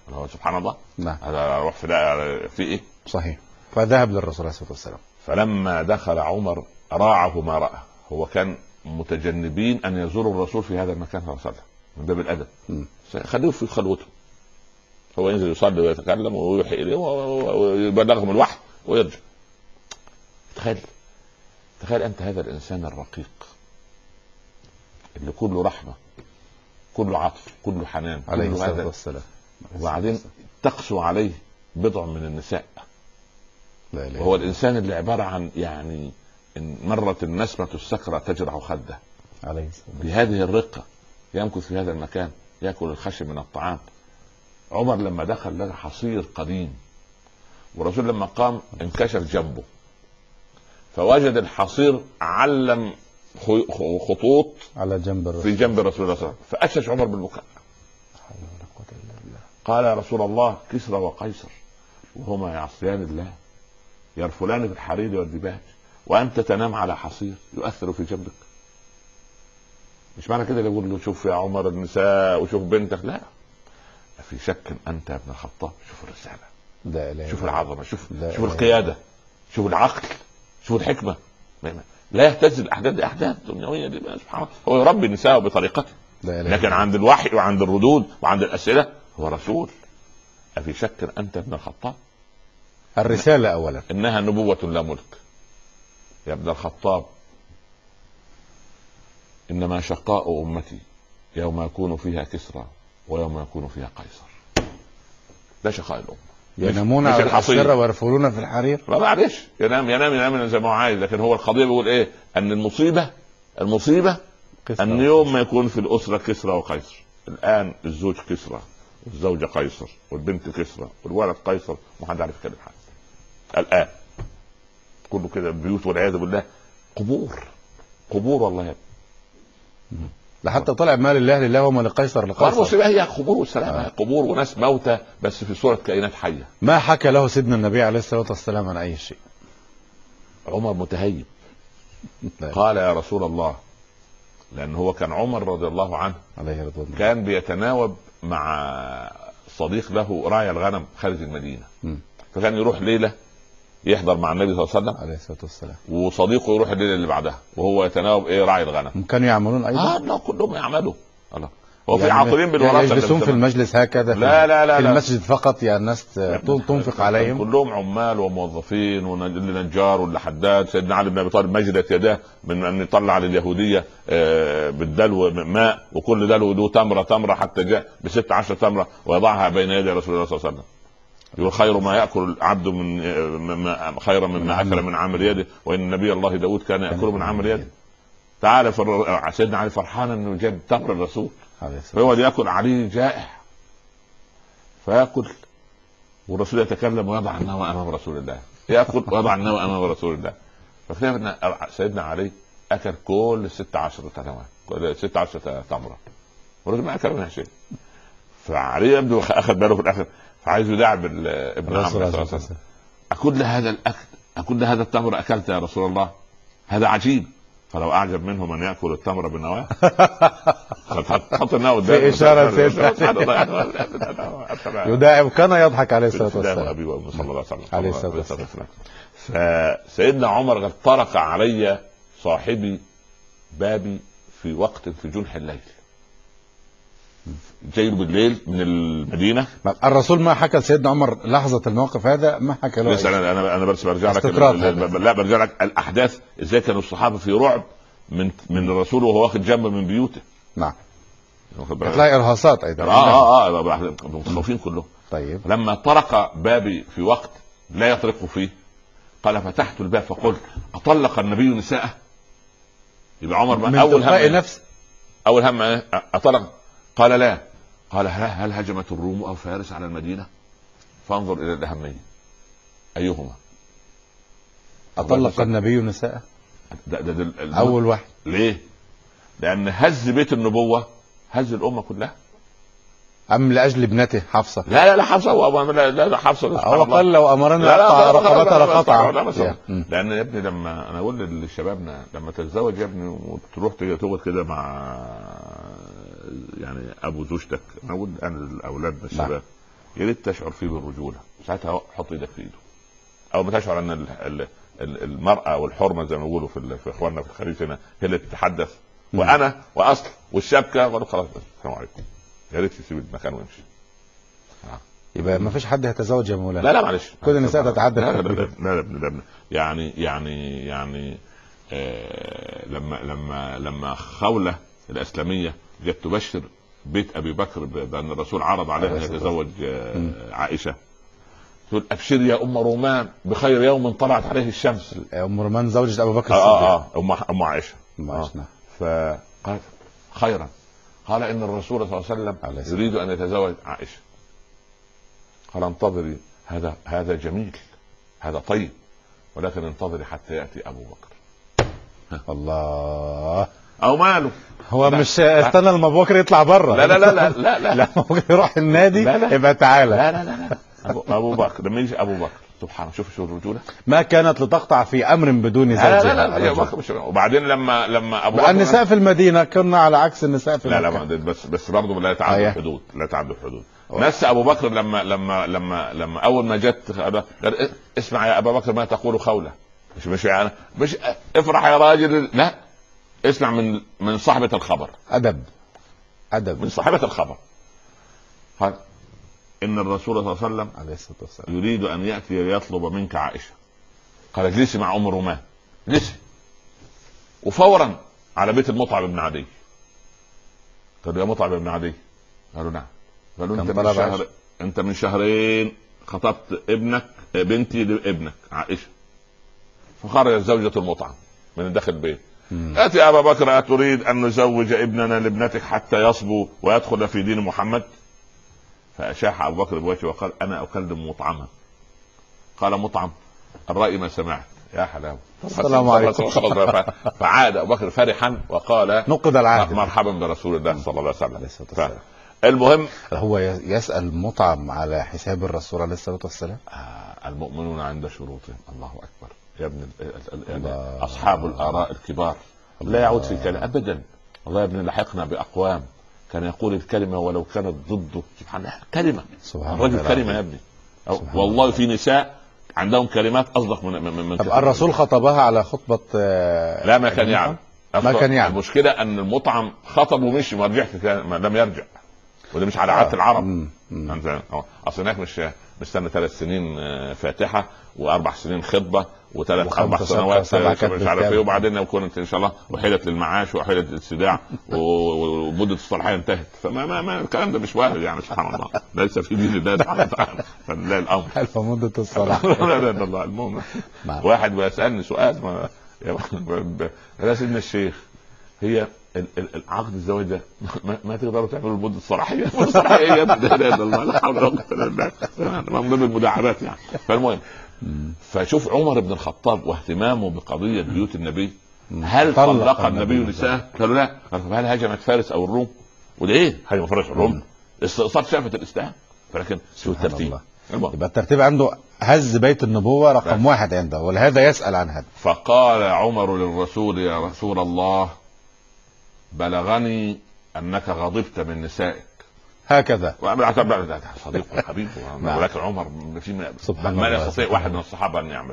سبحان الله. نعم. هذا اروح في في ايه؟ صحيح. فذهب للرسول عليه الصلاه والسلام. فلما دخل عمر راعه ما راى. هو كان متجنبين ان يزوروا الرسول في هذا المكان صلى الله عليه وسلم من باب الادب، خلوه في خلوته، هو ينزل يصلي ويتكلم ويوحي اليه ويبلغهم الوحي ويرجع. تخيل تخيل انت هذا الانسان الرقيق اللي كله رحمه، كله عطف، كله حنان، عليه الصلاه والسلام، وبعدين تقسو عليه بضع من النساء. لا لا وهو لا. الانسان اللي عباره عن يعني إن مرت النسمة السكرة تجرح خده، بهذه الرقة يمكث في هذا المكان يأكل الخشب من الطعام. عمر لما دخل لقى حصير قديم، والرسول لما قام انكشف جنبه فوجد الحصير علم خطوط على جنب الرسول في جنب الرسول صلى الله عليه وسلم، فأشش عمر بالبكاء. قال يا رسول الله كسرى وقيصر وهما يعصيان الله يرفلان في الحرير والدباج وأنت تنام على حصير يؤثر في جنبك. مش معنى كده يقول له شوف يا عمر النساء وشوف بنتك، لا، في شك أنت يا ابن الخطاب. شوف الرسالة، شوف العظمة، شوف شوف القيادة، شوف العقل، شوف الحكمة. لا يهتز الأحداث دي أحداث دنيوية دي، سبحان الله. هو يربي النساء بطريقته، لكن عند الوحي وعند الردود وعند الأسئلة هو رسول. أفي شك أنت ابن الخطاب؟ الرسالة أولا إنها نبوة لا ملك. يا ابن الخطاب إنما شقاء أمتي يوم يكون فيها كسرى ويوم يكون فيها قيصر. ده شقاء الأمة. ينامون على الحصير ويرفلون في الحرير. ما معلش ينام ينام ينام زي ما هو عايز، لكن هو القضية بيقول إيه؟ أن المصيبة المصيبة أن يوم ما يكون في الأسرة كسرى وقيصر. الآن الزوج كسرى والزوجة قيصر والبنت كسرى والولد قيصر ومحد عارف يتكلم حاجة. الآن كله كده بيوت والعياذ بالله قبور قبور والله يا ابني. لحتى طلع مال الله لله وما لقيصر لقيصر. المصيبة هي قبور والسلام. آه. قبور وناس موتى بس في صورة كائنات حية. ما حكى له سيدنا النبي عليه الصلاة والسلام عن أي شيء. عمر متهيب قال يا رسول الله، لأن هو كان عمر رضي الله عنه عليه رضوان كان بيتناوب مع صديق له راعي الغنم خارج المدينة. م. فكان يروح ليلة يحضر مع النبي صلى الله عليه وسلم عليه الصلاة والسلام، وصديقه يروح الليلة اللي بعدها وهو يتناوب ايه راعي الغنم. كانوا يعملون ايضا. اه لا كلهم يعملوا. الله هو في عاطلين بالوراثة، يجلسون في المجلس هكذا لا لا لا في المسجد فقط، يا الناس تنفق عليهم. كلهم عمال وموظفين، واللي نجار واللي حداد. سيدنا علي بن ابي طالب مجدت يداه من ان يطلع لليهوديه بالدلو ماء، وكل دلو له تمره تمره حتى جاء بست عشر تمره ويضعها بين يدي رسول الله صلى الله عليه وسلم. يقول خير ما يأكل العبد من خيرا مما أكل من عمل يده، وإن النبي الله داود كان يأكل من عمل يده. تعالى سيدنا علي فرحان انه جاب تمر الرسول، فهو يأكل عليه جائع فيأكل، والرسول يتكلم ويضع النوى أمام رسول الله، يأكل ويضع النوى أمام رسول الله. فكيف أن سيدنا علي أكل كل ست عشر تنوى ست عشر تمرة والرسول ما أكل منها شيء. فعلي يبدو أخذ باله في الآخر، فعايز يداعب ابن عمه، أكل هذا الأكل أكل هذا التمر أكلت يا رسول الله؟ هذا عجيب. فلو أعجب منه من يأكل التمر بالنواه. حط النواه في إشارة يداعب، كان يضحك عليه الصلاة والسلام. أبي وأمي صلى الله عليه وسلم. فسيدنا عمر قال طرق علي صاحبي بابي في وقت في جنح الليل، جاي بالليل من المدينه. الرسول ما حكى لسيدنا عمر لحظه الموقف هذا، ما حكى له. انا انا انا بس برجع لك لا برجع لك الاحداث ازاي كانوا الصحابه في رعب من من الرسول وهو واخد جنب من بيوته. نعم. هتلاقي ارهاصات ايضا. اه اه اه مخوفين كلهم. طيب لما طرق بابي في وقت لا يطرق فيه قال فتحت الباب فقلت اطلق النبي نساءه. يبقى عمر من اول هم نفس اول هم اطلق. قال لا. قال هل هجمت الروم او فارس على المدينه؟ فانظر الى الاهميه ايهما. اطلق النبي نساءه. ده ده ده اول واحد. ليه؟ لان هز بيت النبوه هز الامه كلها. ام لاجل ابنته حفصه؟ لا لا لا حفصه و... لا لا حفصه او قال لو امرنا نقطع رقبتها لقطع. لان يا ابني لما انا اقول لشبابنا لما تتزوج يا ابني وتروح تقعد كده مع يعني ابو زوجتك، انا اقول انا الاولاد الشباب يريد تشعر فيه بالرجوله ساعتها حط ايدك في ايده. اول ما تشعر ان ال ال المراه والحرمه زي ما بيقولوا في, في اخواننا في الخليج هنا هي اللي تتحدث وانا واصل والشبكه، قالوا خلاص السلام عليكم، يا ريت يسيب المكان ويمشي. يبقى ما فيش حد هيتزوج يا مولانا؟ لا لا معلش، كل النساء تتعدى. لا لا لا, لا, لا, لا يعني يعني يعني آه لما لما لما خولة الاسلاميه جت تبشر بيت ابي بكر بان الرسول عرض عليه ان يتزوج آه عائشه، تقول ابشر يا ام رومان بخير يوم طلعت عليه الشمس. ام رومان زوجة ابو بكر الصديق. اه اه ام ام عائشه. ام عائشه. فقال خيرا، قال ان الرسول صلى الله عليه وسلم يريد ان يتزوج عائشه. قال انتظري، هذا هذا جميل، هذا طيب، ولكن انتظري حتى ياتي ابو بكر. الله، او ماله هو لا. مش استنى لما ابو بكر يطلع بره. لا لا لا لا لا لا لما ابو بكر يروح النادي لا لا. يبقى تعالى. لا لا لا, لا. أبو, ابو بكر لما يجي ابو بكر سبحان الله، شوف شو الرجوله، ما كانت لتقطع في امر بدون زوجها. لا لا لا, لا, لا. وبعدين لما لما ابو بكر النساء في المدينه كنا على عكس النساء في لا لا لا بس بس برضه لا تعدوا الحدود، لا تعدوا الحدود. ناس ابو بكر لما لما لما لما اول ما جت قال اسمع يا ابا بكر ما تقول خولة، مش مش يعني مش افرح يا راجل، لا اسمع من من صاحبة الخبر، ادب ادب من صاحبة الخبر. قال ان الرسول صلى الله عليه وسلم عليه الصلاه والسلام يريد ان ياتي ليطلب منك عائشه. قال اجلسي مع ام رومان، اجلسي، وفورا على بيت المطعم بن عدي. قال يا مطعم بن عدي، قالوا نعم. قالوا انت من شهر انت من شهرين خطبت ابنك بنتي لابنك عائشه. فخرجت زوجة المطعم من داخل البيت، اتي ابا بكر اتريد ان نزوج ابننا لابنتك حتى يصبو ويدخل في دين محمد؟ فاشاح ابو بكر بوجهه وقال انا اكلم مطعما. قال مطعم الراي ما سمعت يا حلاوه. السلام عليكم. فعاد ابو بكر فرحا وقال نقد العهد، مرحبا برسول الله صلى الله عليه وسلم. المهم هو يسأل مطعم على حساب الرسول عليه الصلاة والسلام. آه المؤمنون عند شروطهم. الله أكبر يا ابن الله. أصحاب الآراء الكبار الله. لا يعود في كلام أبدا. الله يا ابن لحقنا بأقوام كان يقول الكلمة ولو كانت ضده، سبحان الله، كلمة الرجل كلمة يا ابني. والله في نساء عندهم كلمات أصدق من من, من طب الرسول خطبها على خطبة آه لا ما كان يعلم، ما كان يعلم. المشكلة أن المطعم خطب ومشي ما رجعش، لم يرجع، وده مش على عادة العرب. اصل هناك مش مستنى ثلاث سنين فاتحه واربع سنين خطبه وثلاث اربع سنوات مش عارف ايه، وبعدين لو كنت ان شاء الله وحيله للمعاش وحيله للسداع ومده الصلاحيه انتهت. فما ما, ما الكلام ده مش وارد يعني، سبحان الله، ليس في دين الله سبحانه وتعالى. فلا الامر الف مده الصلاح. لا لا الله. المهم واحد بيسالني سؤال ما يا سيدنا الشيخ، هي العقد الزواج ده ما, ما تقدروا تعملوا المده الصلاحيه؟ الصلاحيه يا ابني لا الله لا حول ولا قوه الا بالله، من ضمن المداعبات يعني. فالمهم فشوف عمر بن الخطاب واهتمامه بقضيه بيوت النبي. هل طلق النبي نساء؟ قالوا لا. هل هاجمت فارس او الروم؟ وده ايه هاجم فارس او الروم؟ استئصال شافه الاسلام. فلكن شو الترتيب؟ يبقى الترتيب عنده هز بيت النبوه رقم واحد عنده، ولهذا يسال عن هذا. فقال عمر للرسول يا رسول الله بلغني انك غضبت من نسائك هكذا. صديق وحبيب ولكن عمر في ما يستطيع واحد من الصحابه ان يعمل.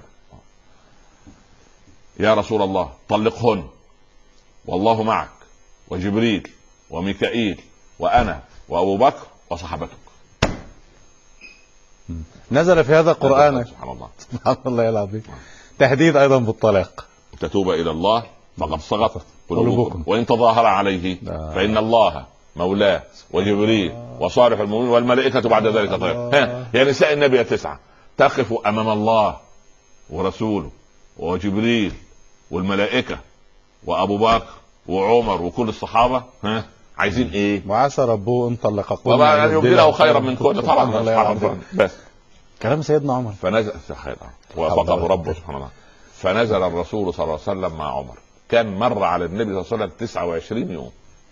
يا رسول الله طلقهن والله معك وجبريل وميكائيل وانا وابو بكر وصحابتك. نزل في هذا القرآن سبحان الله سبحان الله العظيم تهديد ايضا بالطلاق. تتوب الى الله فقد صغت قلوبكم وان تظاهر عليه فان الله مولاه وجبريل وصالح المؤمنين والملائكه بعد ذلك ظهير. يا نساء النبي تسعه تقف امام الله ورسوله وجبريل والملائكه وابو بكر وعمر وكل الصحابه، ها عايزين ايه؟ وعسى ربه ان طلقكم طبعا ان يبدله خيرا من كل. طبعا بس كلام سيدنا عمر. فنزل خير وفقه ربه سبحانه وتعالى. فنزل الرسول صلى الله عليه وسلم مع عمر. كان مر على النبي صلى الله عليه وسلم تسعة وعشرين يوم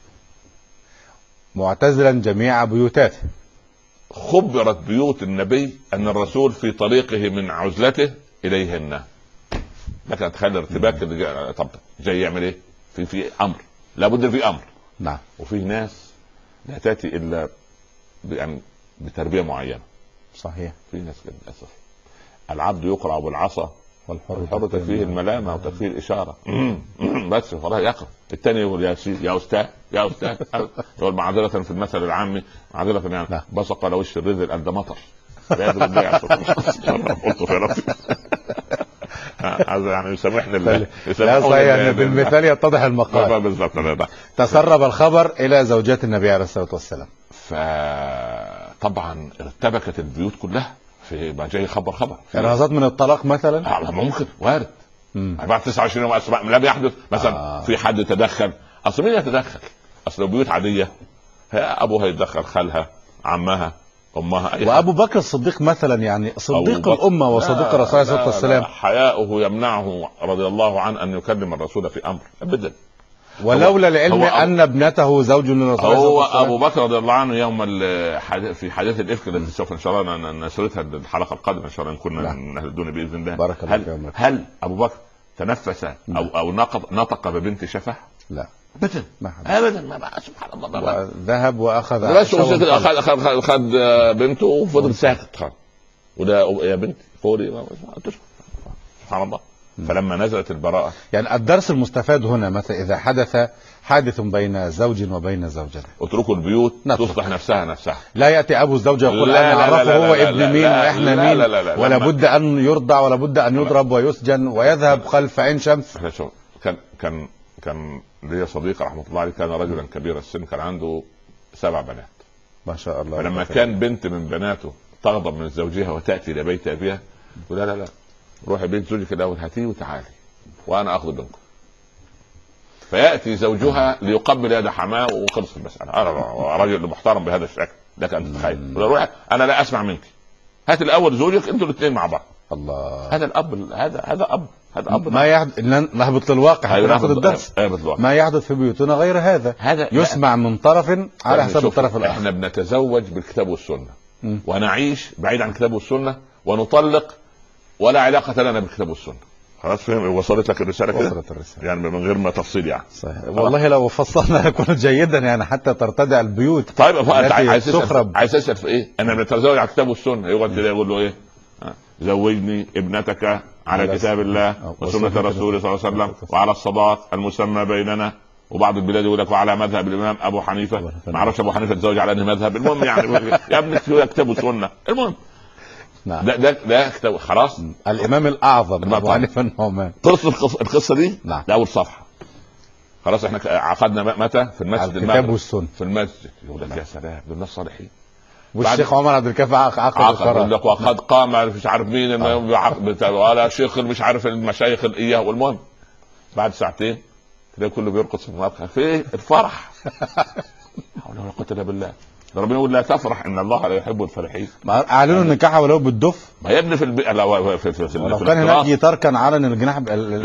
معتزلا جميع بيوتاته. خبرت بيوت النبي ان الرسول في طريقه من عزلته اليهن. لكن تخيل الارتباك اللي جاي. طب جاي يعمل ايه؟ في في امر لابد في امر. نعم. وفي ناس لا تاتي الا يعني بتربيه معينه. صحيح. في ناس كده للاسف العبد يقرع بالعصا والحر تكفيه الملامه وتكفيه الاشاره بس خلاص يقرا. الثاني يقول يا سيدي يا استاذ يا استاذ يقول معذره في المثل العامي معذره يعني لا. بصق على وش الرزق قد مطر قلت في راسي هذا يعني يسامحني الله. لا صحيح يعني بالمثال يتضح المقال بالضبط. تسرب الخبر الى زوجات النبي عليه الصلاه والسلام، فطبعا ارتبكت البيوت كلها في ما جاي خبر خبر لحظات من الطلاق مثلا. آه ممكن وارد بعد تسعة وعشرين يوم اسماء لم يحدث مثلا آه. في حد تدخل. اصل مين يتدخل؟ اصل بيوت عاديه ابوها يتدخل، خالها، عمها، امها، أي وابو بكر الصديق مثلا يعني صديق الامه وصديق الرسول عليه الصلاه والسلام حياؤه يمنعه رضي الله عنه ان يكلم الرسول في امر ابدا، ولولا العلم ان ابنته زوج للرسول. هو ابو بكر رضي الله عنه يوم في حادثه الافك التي سوف ان شاء الله نسردها الحلقه القادمه ان شاء الله كنا نهدون باذن الله. بارك الله هل, هل ابو بكر تنفس او او نطق نطق ببنت شفه؟ لا ابدا ابدا ما سبحان الله. ذهب واخذ بس اخذ اخذ اخذ بنته وفضل ساكت. وده يا بنت فوري سبحان الله. فلما نزلت البراءة يعني الدرس المستفاد هنا مثلا إذا حدث حادث بين زوج وبين زوجته اتركوا البيوت تصلح نفسها نفسها. لا يأتي أبو الزوجة يقول أنا أعرفه هو ابن مين وإحنا مين، ولا بد أن يرضع ولا بد أن يضرب ويسجن ويذهب خلف عين شمس. كان كان كان لي صديق رحمة الله عليه كان رجلا كبير السن، كان عنده سبع بنات ما شاء الله. فلما كان بنت من بناته تغضب من زوجها وتأتي إلى بيت أبيها يقول لا لا لا روحي بيت زوجك الاول هاتيه وتعالي وانا اخذ بنكم. فياتي زوجها ليقبل يد حماه وخلص المساله. انا رجل محترم بهذا الشكل لك ان تتخيل. روح انا لا اسمع منك، هات الاول زوجك انتوا الاثنين مع بعض. الله. هذا الاب هذا هذا اب هذا اب ما يحدث. نهبط للواقع ناخذ الدرس. ما يحدث في بيوتنا غير هذا. هذا يسمع من طرف على حساب الطرف الاخر. احنا بنتزوج بالكتاب والسنه م. ونعيش بعيد عن الكتاب والسنه ونطلق ولا علاقة لنا بالكتاب والسنة. خلاص فهم؟ وصلت لك الرسالة كده؟ وصلت الرسالة يعني من غير ما تفصيل يعني. صحيح. والله لو فصلنا يكون جيدا يعني حتى ترتدع البيوت. طيب عايز تسأل عايز تسأل في ايه؟ انا بنتزوج على الكتاب والسنة يقعد كده يقول له ايه؟ زوجني ابنتك على, على كتاب الله وسنة الرسول صلى الله عليه وسلم وعلى الصداق المسمى بيننا. وبعض البلاد يقول لك وعلى مذهب الامام ابو حنيفة. ما اعرفش ابو حنيفة تزوج على انهي مذهب. المهم يعني يا ابني كتاب وسنة. المهم نعم. ده ده ده كتاب خلاص. الامام الاعظم ابو حنيفه النعمان. خلص القصه, القصة دي. نعم. ده اول صفحه. خلاص احنا عقدنا متى في المسجد الكتاب والسنه في المسجد. يقول لك يا سلام دول الناس صالحين. والشيخ عمر عبد الكافي عقد يقول لك وقد قام مش عارف مين ولا شيخ مش عارف المشايخ الاياه. والمهم بعد ساعتين تلاقي كله بيرقص في المطبخ في الفرح. حول ولا قوه الا بالله. ربنا يقول لا تفرح ان الله لا يحب الفرحين. ما اعلنوا النكاح ولو بالدف. ما يا ابني في البيئه لو في في, في لو كان هناك جيتار كان اعلن الجناح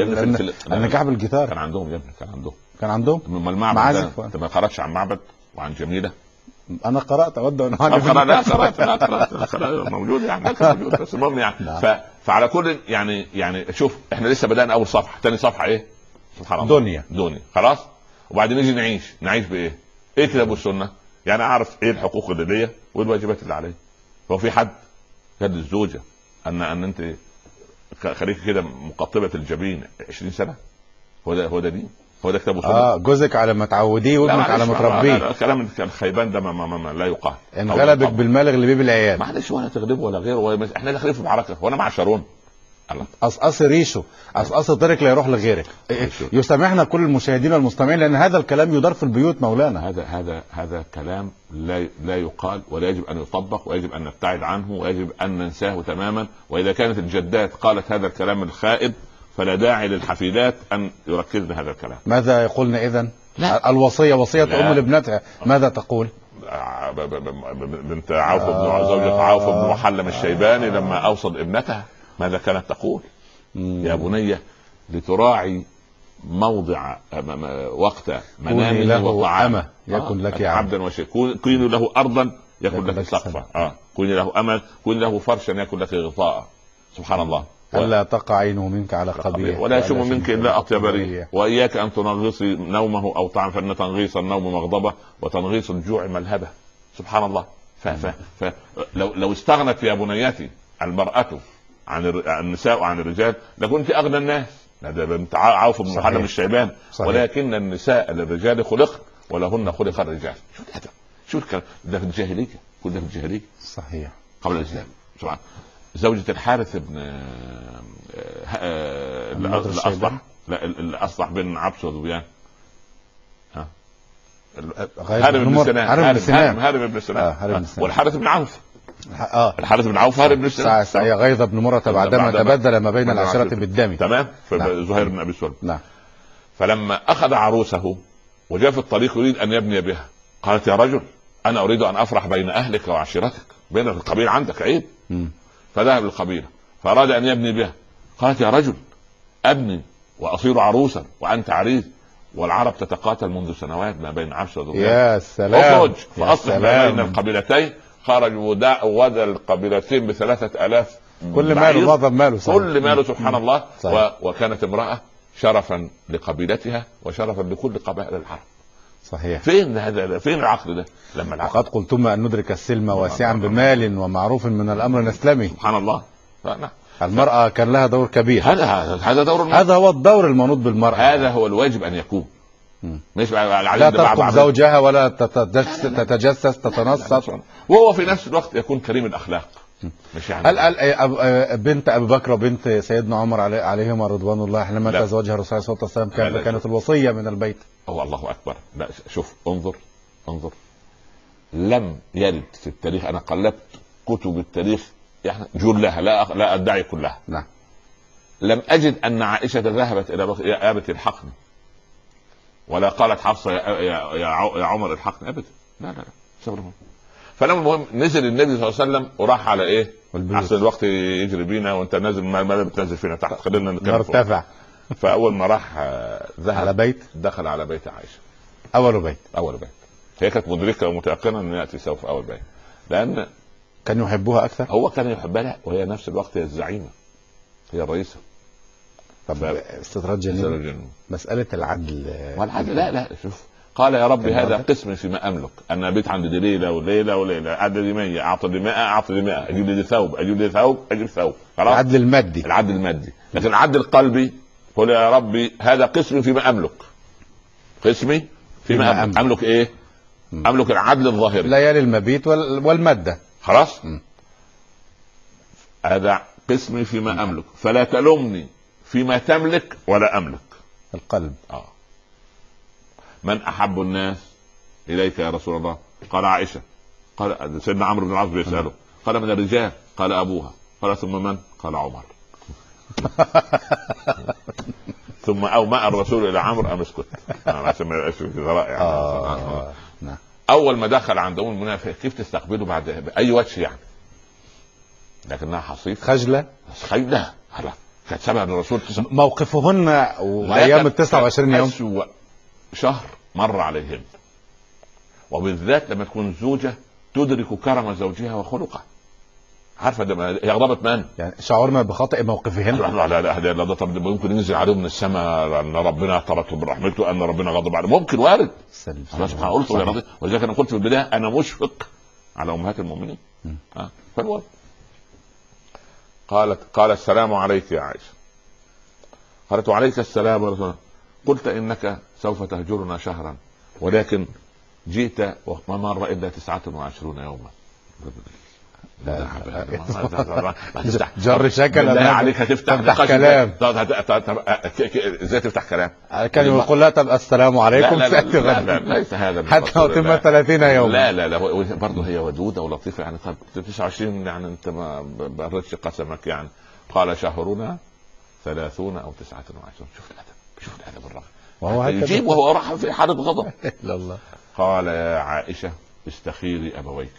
النكاح بالجيتار. كان عندهم يا ابني كان عندهم كان عندهم ما المعبد انت ما قراتش عن معبد وعن جميله. انا قرات اود ان انا قرات قرات قرات موجود يعني موجود بس المهم يعني ف... فعلى كل يعني يعني شوف احنا لسه بدأنا اول صفحه. ثاني صفحه ايه؟ سبحان الله دنيا دنيا خلاص. وبعدين نيجي نعيش نعيش بايه؟ ايه كتاب السنه؟ يعني اعرف ايه الحقوق اللي ليا وايه الواجبات اللي عليا. هو في حد كاد الزوجه ان ان انت خليك كده مقطبه الجبين عشرين سنه؟ هو ده هو ده دين؟ هو ده كتاب وسنه؟ اه جوزك على ما تعوديه وابنك على ما تربيه. الكلام الخيبان ده ما, ما, ما لا يقال. ان غلبك بالمال اغلبيه بالعيال. معلش ولا تغلبه ولا غيره ولا احنا داخلين في معركه وانا مع شارون. قصقص ريشه قصقص طريق لا يروح لغيرك. يسامحنا كل المشاهدين والمستمعين لان هذا الكلام يدار في البيوت مولانا. هذا هذا هذا كلام لا لا يقال ولا يجب ان يطبق ويجب ان نبتعد عنه ويجب ان ننساه تماما. واذا كانت الجدات قالت هذا الكلام الخائب فلا داعي للحفيدات ان يركزن هذا الكلام. ماذا يقولن اذن؟ الوصيه وصيه ام لابنتها ماذا تقول؟ بنت عوف بن زوجة عوف بن محلم الشيباني لما اوصت ابنتها ماذا كانت تقول؟ مم. يا بني لتراعي موضع وقت منامه وطعامه يكن لك عبدا وشيء كوني له ارضا يكن لك سقفا اه كوني له امل كوني له فرشا يكن لك غطاء. سبحان الله. ألا تقع عينه منك على قبيح ولا يشم منك إلا أطيب ريح وإياك أن تنغصي نومه أو طعم فإن تنغيص النوم مغضبة وتنغيص الجوع ملهبة. سبحان الله. فلو لو استغنت يا بنيتي المرأة عن النساء وعن الرجال لكنت اغنى الناس. هذا بنت عوف بن محرم الشيبان. ولكن النساء للرجال خلق ولهن خلق الرجال. شو الادب، شو الكلام ده في الجاهليه، كل ده في الجاهليه صحيح قبل الاسلام. سبحان. زوجة الحارث بن الاصبح لا الاصبح بن عبس وذبيان ها هارب بن سنان هارب بن سنان والحارث بن عوف اه الحارث بن عوف هارب بن سنان سعي غيظ بن مرة بعدما تبدل ما بين العشرة بالدم. تمام. زهير بن ابي سلمى. نعم. فلما اخذ عروسه وجاء في الطريق يريد ان يبني بها قالت يا رجل انا اريد ان افرح بين اهلك وعشيرتك، بين القبيله عندك عيب. فذهب للقبيله فاراد ان يبني بها قالت يا رجل ابني واصير عروسا وانت عريس والعرب تتقاتل منذ سنوات ما بين عبس وذبيان. يا سلام. اخرج فاصلح بين القبيلتين. خرجوا ودى القبيلتين بثلاثة آلاف كل ماله معظم ماله صحيح. كل ماله سبحان الله. و... وكانت امرأة شرفا لقبيلتها وشرفا لكل قبائل العرب. صحيح. فين هذا، فين العقل ده؟ لما العقل وقد قلتم ان ندرك السلم واسعا بمال ومعروف من الامر نسلمي. سبحان الله. فأنا. المرأة كان لها دور كبير. هذا هذا دور المرأة. هذا هو الدور المنوط بالمرأة. هذا هو الواجب ان يكون. مش لا ترقب زوجها ولا تتجسس, تتجسس تتنصت، وهو في نفس الوقت يكون كريم الاخلاق. مش يعني بنت ابي بكر وبنت سيدنا عمر عليهما رضوان الله حينما تزوجها الرسول صلى الله عليه وسلم كان كانت الوصيه من البيت. هو الله اكبر. لا شوف انظر انظر لم يرد في التاريخ، انا قلبت كتب التاريخ يعني جلها لا لا ادعي كلها. نعم. لم اجد ان عائشه ذهبت الى بك... يا ابت الحقني، ولا قالت حفصه يا يا يا عمر الحقني ابدا. لا لا لا صبرهم. فلما المهم نزل النبي صلى الله عليه وسلم وراح على ايه؟ احسن الوقت يجري بينا وانت نازل ما بتنزل فينا تحت، خلينا نرتفع. فاول ما راح ذهب على بيت، دخل على بيت عائشه. اول بيت اول بيت هي كانت مدركه ومتيقنه ان ياتي سوف اول بيت، لان كان يحبها اكثر. هو كان يحبها وهي نفس الوقت هي الزعيمه، هي الرئيسه. طب استطراد جنين مساله العدل والعدل لا لا شوف قال يا رب هذا قسم فيما املك، انا بيت عند دي ليله وليله وليله عدل لي مية اعطي لي مائة اعطي لي مائة اجيب لي ثوب اجيب لي ثوب اجيب ثوب. خلاص العدل المادي. العدل المادي. لكن العدل القلبي قل يا ربي هذا قسم فيما املك، قسمي فيما املك. أملك. املك ايه؟ م. املك العدل الظاهري، ليالي المبيت والماده. خلاص م. هذا قسمي فيما م. املك فلا تلومني فيما تملك ولا املك. القلب. اه من احب الناس اليك يا رسول الله؟ قال عائشه. قال سيدنا عمرو بن العاص بيساله قال من الرجال؟ قال ابوها. قال ثم من؟ قال عمر. ثم اومأ الرسول الى عمرو ان اسكت عشان ما يبقاش في ذراء يعني. آه. آه. اول ما دخل عند ام المنافق كيف تستقبله بعد باي وجه يعني؟ لكنها حصيف خجله خجله هلا كانت سبب الرسول تسع... موقفهن وايام ال تسعة وعشرين يوم أسوأ شهر مر عليهم، وبالذات لما تكون زوجة تدرك كرم زوجها وخلقه. عارفه ده هي غضبت من؟ يعني شعورنا بخطأ موقفهن. لا لا لا لا ده طب ممكن ينزل عليهم من السماء ان ربنا طردته برحمته ان ربنا غضب عليه، ممكن وارد. سبحان الله. ولذلك انا قلت في البدايه انا مشفق على امهات المؤمنين. ها فالوارد. قالت قال السلام عليك يا عائشه. قالت وعليك السلام ورحمه الله. قلت انك سوف تهجرنا شهرا ولكن جئت وما مر الا تسعة وعشرون يوما. لا لا جر شكل لا عليك هتفتح كلام. ازاي تفتح كلام؟ كان يقول لا طب السلام عليكم. لا لا لا, لا, لا ليس هذا حتى تم ثلاثين يوم. لا لا لا برضه هي ودوده ولطيفه يعني. طب تسعة وعشرين يعني انت ما بردش قسمك يعني. قال شهرنا ثلاثون او تسعة وعشرون. شوف الادب شوف الادب الرغم وهو يجيب وهو راح في حاله غضب. الله. قال يا عائشه استخيري ابويك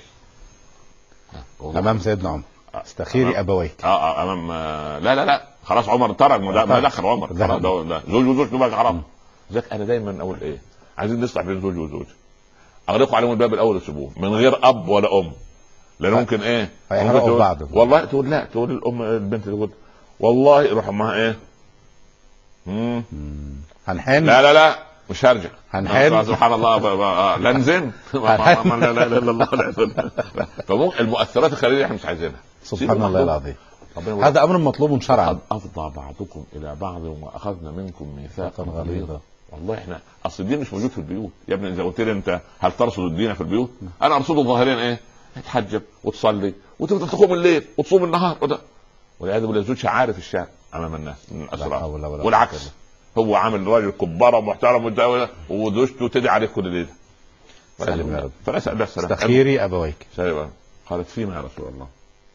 امام سيدنا عمر. استخيري ابويك. اه امام لا لا لا خلاص عمر ترك ما دخل عمر زوج وزوج تبقى حرام. ذاك انا دايما اقول ايه عايزين نصلح بين زوج وزوج اغلقوا عليهم الباب الاول وسيبوه من غير اب ولا ام لان ممكن ايه هيحرقوا بعض. والله تقول لا تقول الام البنت تقول والله روح امها ايه امم هنحن. لا لا لا مش هرجع هنحل سبحان الله لا نزن لا لا لا الله. فممكن المؤثرات الخارجيه احنا مش عايزينها. سبحان الله العظيم. هذا امر مطلوب شرعا. افضى بعضكم الى بعض واخذنا منكم ميثاقا غليظا. والله احنا اصل الدين مش موجود في البيوت يا ابني. اذا قلت لي انت هل ترصد الدين في البيوت؟ انا ارصده ظاهريا ايه؟ تتحجب وتصلي وتفضل تقوم الليل وتصوم النهار وده والعياذ بالله زوج عارف الشارع امام الناس من الاسرار. والعكس هو عامل راجل كباره ومحترم وزوجته تدعي عليه كل ليله. سلم يا رب. فنسال الله السلامه. استخيري ابويك. قالت فيما يا رسول الله؟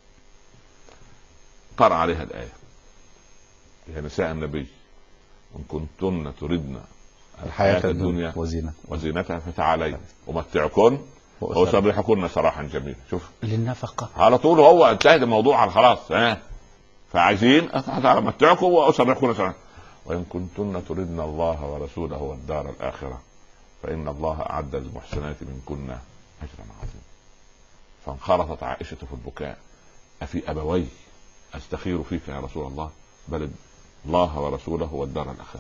قرأ عليها الايه يا نساء النبي ان كنتن تردن الحياه الدنيا وزينة وزينتها فتعالين امتعكن واسرحكن سراحا جميلا. شوف للنفقه على طول هو انتهى الموضوع على خلاص. ها فعايزين امتعكم واسرحكن سراحا. وان كنتن تردن الله ورسوله والدار الاخره فان الله اعد للمحسنات منكن اجرا عظيما. فانخرطت عائشه في البكاء. افي ابوي استخير فيك يا رسول الله؟ بل الله ورسوله والدار الاخره.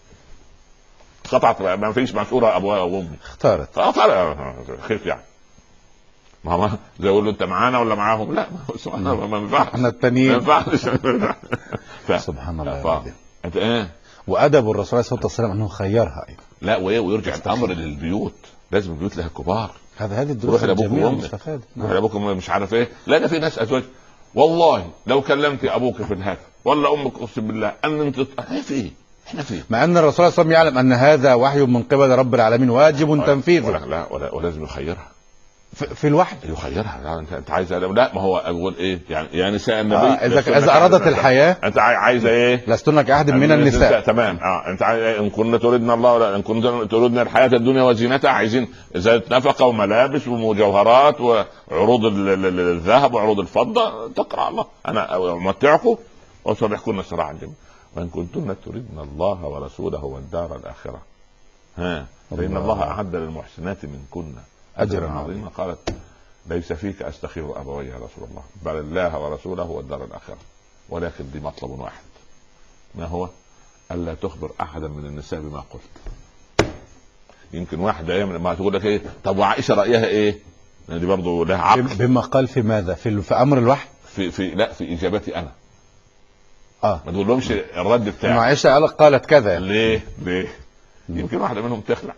قطعت ما فيش مشوره ابوها وامي. اختارت اختارت خير يعني. ماما زي يقول له انت معانا ولا معاهم؟ لا ما ينفعش احنا التانيين ما ينفعش. سبحان الله. انت ايه وادب الرسول عليه الصلاه والسلام انه خيرها ايضا. لا وايه ويرجع الامر للبيوت. لازم البيوت لها كبار. هذا هذه الدروس الجميله المستفاده. روح لابوك مش عارف ايه. لا ده في ناس ازواج والله لو كلمت ابوك في الهاتف ولا امك اقسم بالله ان انت في ايه احنا فيه. مع ان الرسول صلى الله عليه وسلم يعلم ان هذا وحي من قبل رب العالمين واجب تنفيذه. ولا لا ولا ولازم يخيرها في, في الوحي يخيرها. انت انت عايزه لا ما هو اقول ايه يعني يا نساء النبي آه اذا اذا ارادت الحياه انت عايزه ايه؟ لستن كأحد من النساء. تمام. اه انت ان كنا تردنا الله ولا ان كنا تردنا الحياه الدنيا وزينتها عايزين زيادة نفقه وملابس ومجوهرات وعروض الذهب وعروض الفضه تقرا الله انا امتعكم واسرحكن سراحا جميلا. وان كنتن تردن الله ورسوله والدار الاخره ها فان الله اعد للمحسنات منكن اجرا عظيما. قالت ليس فيك استخير ابوي يا رسول الله بل الله ورسوله والدار الاخره. ولكن دي مطلب واحد ما هو؟ الا تخبر احدا من النساء بما قلت. يمكن واحده ايام ما تقول لك ايه طب وعائشه رايها ايه؟ دي برضه لها عقل. بما قال في ماذا؟ في, في امر الوحي في في لا في اجابتي انا. اه ما تقول لهمش الرد بتاعي. عائشه قالت كذا. ليه ليه؟ يمكن واحده منهم تخلع.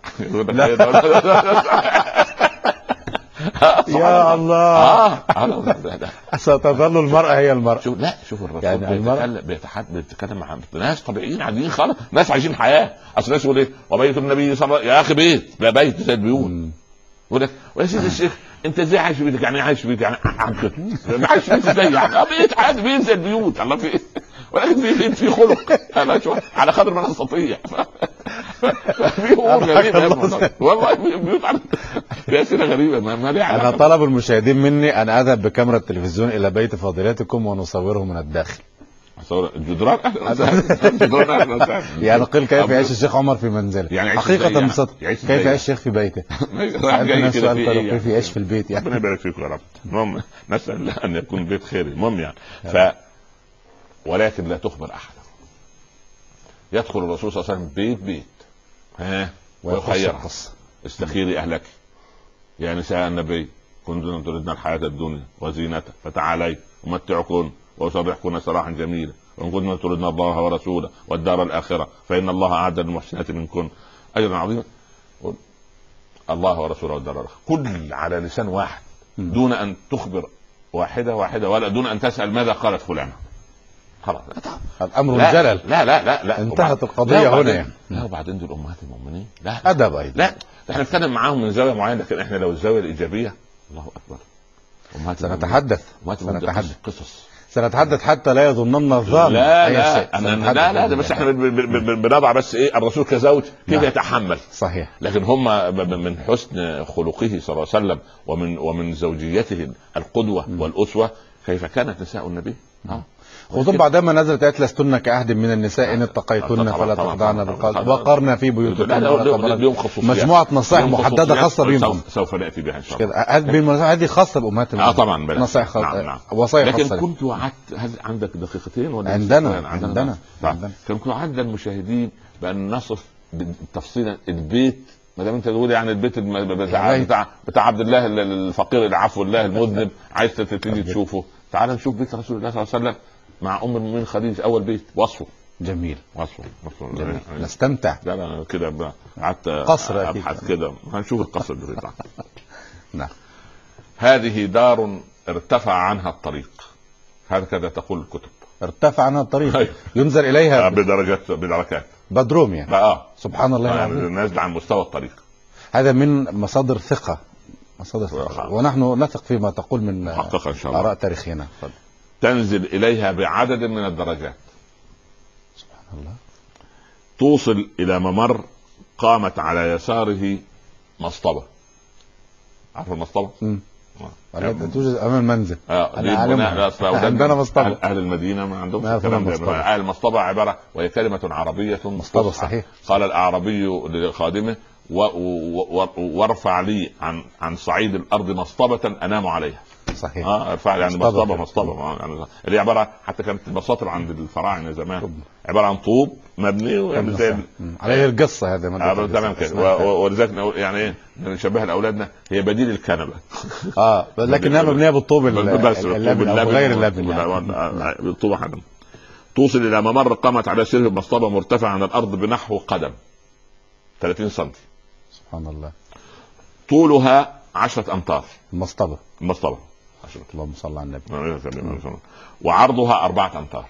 يا الله. ستظل المرأة هي المرأة. شوف لا شوف الرسول يعني المرأة بيتكلم مع ناس طبيعيين عاديين خالص. ناس عايشين حياة. اصل الناس يقول ايه وبيت النبي صلى الله عليه وسلم يا اخي بيت لا بيت زي البيوت. يقول لك يا سيدي الشيخ انت ازاي عايش في بيتك؟ يعني عايش في بيتك يعني عايش في بيتك ازاي؟ يعني بيت عادي بيت زي البيوت. الله في ولكن في بيت في خلق على قدر ما نستطيع. في امور غريبه والله بيوت في اسئله غريبه ما ليها علاقه. انا طلب المشاهدين مني ان اذهب بكاميرا التلفزيون الى بيت فضيلتكم ونصوره من الداخل. الجدران يعني قل كيف يعيش الشيخ عمر في منزله يعني حقيقه بصدق كيف يعيش الشيخ في بيته. كيف يعيش في البيت يعني. ربنا يبارك فيكم يا رب. المهم نسال الله ان يكون بيت خيري. المهم يعني ف ولكن لا تخبر احد. يدخل الرسول صلى الله عليه وسلم بيت بيت ها ويخير استخيري اهلك يا نساء النبي كنتن تردن الحياه الدنيا وزينتها فتعالي امتعكن واسرحكن سراحا جميلا. وان كنتن تردن الله ورسوله والدار الاخره فان الله اعد للمحسنات منكن اجرا عظيما. الله ورسوله والدار الاخره كل على لسان واحد دون ان تخبر واحده واحده ولا دون ان تسال ماذا قالت فلانه. خلاص الامر الجلل. لا لا لا لا انتهت القضيه هنا. لا وبعدين دول امهات المؤمنين لا ادب ايضا. لا احنا نتكلم معاهم من زاويه معينه لكن احنا لو الزاويه الايجابيه الله اكبر. امهات سنتحدث سنتحدث قصص سنتحدث حتى لا يظنن الظالم لا لا أنا لا لا ده بس احنا بنضع بس ايه الرسول كزوج كيف يتحمل. صحيح. لكن هم من حسن خلقه صلى الله عليه وسلم ومن ومن زوجيته القدوه والاسوه كيف كانت نساء النبي. اه خصوصا بعدما نزلت آيات لستن كأحد من النساء إن اتقيتن فلا تخضعن بالقول وقرن في بيوتكن. مجموعة نصائح محددة خاصة بهم سوف نأتي بها إن شاء الله. هذه هذه خاصة بأمهات اه طبعا نصائح خاصة وصايا خاصة. لكن كنت وعدت هل عندك دقيقتين ولا عندنا عندنا كان كنت وعدنا المشاهدين بأن نصف تفصيلا البيت، ما دام انت تقول يعني البيت بتاع بتاع, بتاع عبد الله الفقير العفو الله المذنب عايز تيجي تشوفه، تعال نشوف بيت رسول الله صلى الله عليه وسلم مع ام المؤمنين خديجه، اول بيت وصفه جميل، وصفه وصفه جميل. نستمتع. لا لا كده قعدت قصر ابحث كده، هنشوف القصر اللي بتاع. نعم. هذه دار ارتفع عنها الطريق، هكذا تقول الكتب. ارتفع عنها الطريق ينزل اليها بدرجات بدركات بدروم يعني. اه سبحان الله يعني نازل عن مستوى الطريق. هذا من مصادر ثقة، مصادر ثقة، ونحن نثق فيما تقول من محققة إن شاء الله. آراء تاريخنا. تنزل إليها بعدد من الدرجات. سبحان الله. توصل إلى ممر قامت على يساره مصطبة. عارف المصطبة؟ امم توجد امام المنزل. اه عندنا مصطبة. اهل المدينه ما عندهم الكلام ده. اهل المصطبة عباره وهي كلمه عربيه مصطبة صحيح. قال الاعرابي لخادمه وارفع لي عن عن صعيد الارض مصطبة انام عليها. صحيح. اه ارفع يعني مصطبة مصطبة يعني اللي عباره، حتى كانت المساطر عند الفراعنه زمان عباره عن طوب مبني يعني زي عليه القصه هذا ما تمام كده. ولذلك يعني ايه نشبهها لاولادنا، هي بديل الكنبه. اه لكنها مبنيه بالطوب اللبن او غير اللبن يعني. بالطوب حدم. توصل الى ممر قامت على سره مصطبة مرتفع عن الارض بنحو قدم ثلاثين سنتي. سبحان الله. طولها عشرة امتار. المصطبة المصطبة اللهم صل على النبي. وعرضها أربعة أمتار.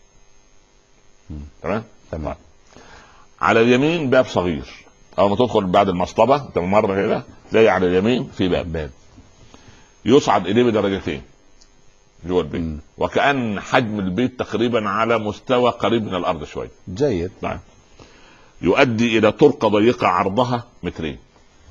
تمام تمام. على اليمين باب صغير، أول ما تدخل بعد المصطبة أنت مرة كده تلاقي على اليمين في باب باب يصعد إليه بدرجتين جوه البيت. م. وكأن حجم البيت تقريبا على مستوى قريب من الأرض شوي. جيد. نعم. يؤدي إلى طرقة ضيقة عرضها مترين.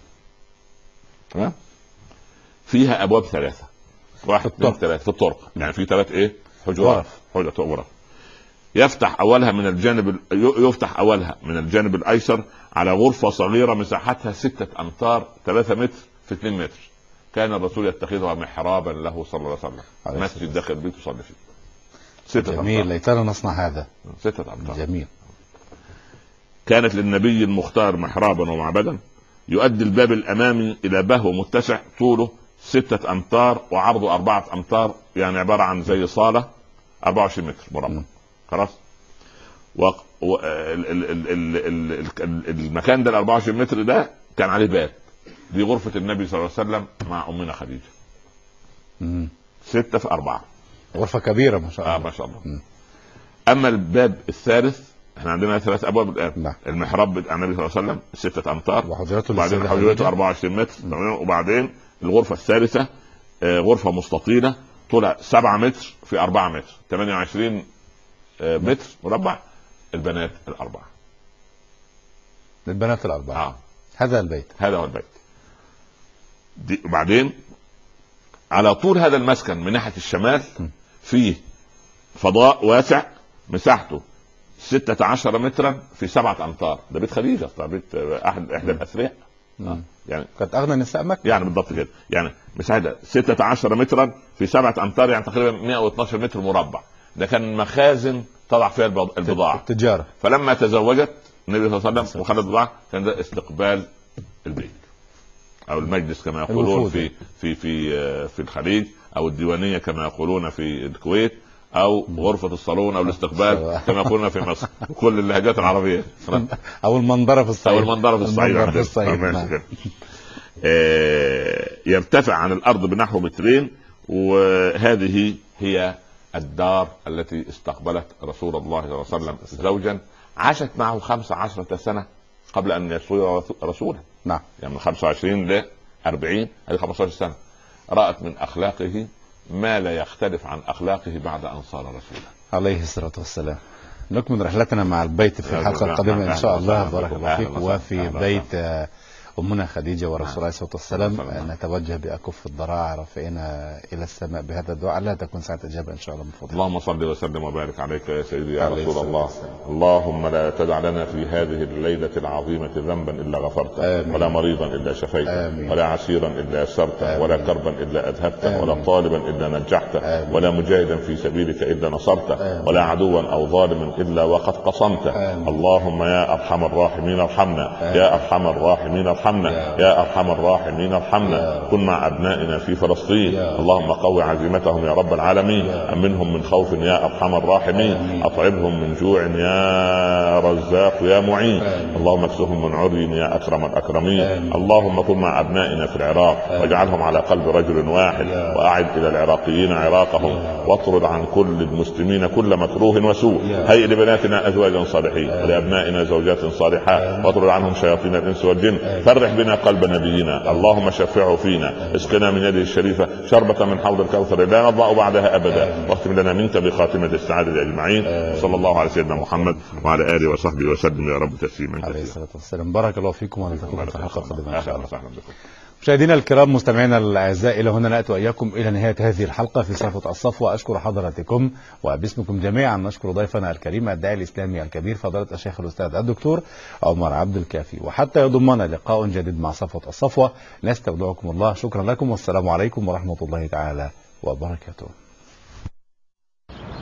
تمام. فيها أبواب ثلاثة، واحد اثنين ثلاثة في الطرق، يعني في ثلاث ايه حجرات حجرات غرف. يفتح اولها من الجانب يفتح اولها من الجانب الايسر على غرفة صغيرة مساحتها ستة امتار ثلاثة متر في اثنين متر. كان الرسول يتخذها محرابا له صلى الله عليه وسلم، مسجد داخل البيت يصلي فيه. ستة جميل، ليتنا نصنع هذا. ستة امتار جميل. كانت للنبي المختار محرابا ومعبدا. يؤدي الباب الامامي الى بهو متسع طوله ستة أمتار وعرضه أربعة أمتار، يعني عبارة عن زي صالة أربعة وعشرين متر مربع. خلاص. و... و... ال... ال... ال... ال... المكان ده ال أربعة وعشرين متر ده كان عليه باب. دي غرفة النبي صلى الله عليه وسلم مع أمنا خديجة. مم. ستة في أربعة. غرفة كبيرة ما شاء الله. آه ما شاء الله. مم. أما الباب الثالث، احنا عندنا ثلاث ابواب الان. نعم. المحراب بتاع النبي صلى الله عليه وسلم ستة امتار، وحجرته وبعدين حجرته أربعة وعشرين متر. مم. وبعدين الغرفة الثالثة غرفة مستطيلة طولها سبعة متر في أربعة متر، ثمانية وعشرين متر مربع. البنات الأربعة. البنات الأربعة. آه. هذا البيت. هذا هو البيت. دي وبعدين على طول هذا المسكن من ناحية الشمال فيه فضاء واسع مساحته ستة عشر مترا في سبعة أمتار. ده بيت خديجة، بيت أحد إحدى الأثرياء. آه. يعني كانت اغنى نساء مكة يعني بالضبط كده. يعني مساحه ستة عشر مترا في سبعة امتار، يعني تقريبا مئة واثناشر متر مربع. ده كان مخازن تضع فيها البضاعه التجاره. فلما تزوجت النبي صلى الله عليه وسلم وخلت البضاعه كان ده استقبال البيت او المجلس كما يقولون في في في في الخليج، او الديوانيه كما يقولون في الكويت، او غرفه الصالون او الاستقبال كما يقولون في مصر. كل اللهجات العربيه. او المنظره في الصعيد. او المنظره في الصعيد, في الصعيد. نعم. آه يرتفع عن الارض بنحو مترين. وهذه هي الدار التي استقبلت رسول الله صلى الله عليه وسلم زوجا عاشت معه خمس عشرة سنة قبل ان يصير رسولا. نعم. يعني من خمسة وعشرين ل أربعين، هذه خمسة عشر سنة. رأت من اخلاقه ما لا يختلف عن اخلاقه بعد ان صار رسولا عليه الصلاة والسلام. نكمل رحلتنا مع البيت في الحلقة القادمة ان شاء الله. بارك الله فيك. وفي بيت أمنا خديجة ورسول الله صلى الله عليه وسلم أن نتوجه بأكف الضراع رافعنا إلى السماء بهذا الدعاء، لا تكون ساعة إجابة إن شاء الله من فضلك. اللهم صل وسلم وبارك عليك يا سيدي يا رسول الله. اللهم لا تدع لنا في هذه الليلة العظيمة ذنبا إلا غفرته، ولا مريضا إلا شفيته، ولا عسيرا إلا يسرته، ولا كربا إلا أذهبته، ولا طالبا إلا نجحته، ولا مجاهدا في سبيلك إلا نصرته، ولا عدوا أو ظالما إلا وقد قصمته. اللهم يا أرحم الراحمين ارحمنا، يا أرحم الراحمين ارحمنا، يا أرحم الراحمين ارحمنا. كن مع أبنائنا في فلسطين، اللهم قوي عزيمتهم يا رب العالمين، أمنهم من خوف يا أرحم الراحمين، أطعمهم من جوع يا رزاق يا معين، اللهم اكسهم من عري يا أكرم الأكرمين. اللهم كن مع أبنائنا في العراق واجعلهم على قلب رجل واحد، وأعد إلى العراقيين عراقهم، واطرد عن كل المسلمين كل مكروه وسوء. هيئ لبناتنا أزواجا صالحين، ولأبنائنا زوجات صالحات، واطرد عنهم شياطين الإنس والجن. فرح بنا قلب نبينا، اللهم شفعه فينا، اسقنا من يده الشريفة شربة من حوض الكوثر لا نضع بعدها أبدا، واختم لنا منك بخاتمة السعادة أجمعين. صلى الله على سيدنا محمد وعلى آله وصحبه وسلم يا رب تسليما كثيرا. عليه الصلاة والسلام. بارك الله فيكم ونلتقيكم في الحلقة القادمة إن شاء الله. مشاهدينا الكرام مستمعينا الاعزاء، الى هنا ناتي واياكم الى نهايه هذه الحلقه في صفوة الصفوة. اشكر حضراتكم وباسمكم جميعا نشكر ضيفنا الكريم الداعي الاسلامي الكبير فضيلة الشيخ الاستاذ الدكتور عمر عبد الكافي. وحتى يضمنا لقاء جديد مع صفوة الصفوة نستودعكم الله. شكرا لكم والسلام عليكم ورحمه الله تعالى وبركاته.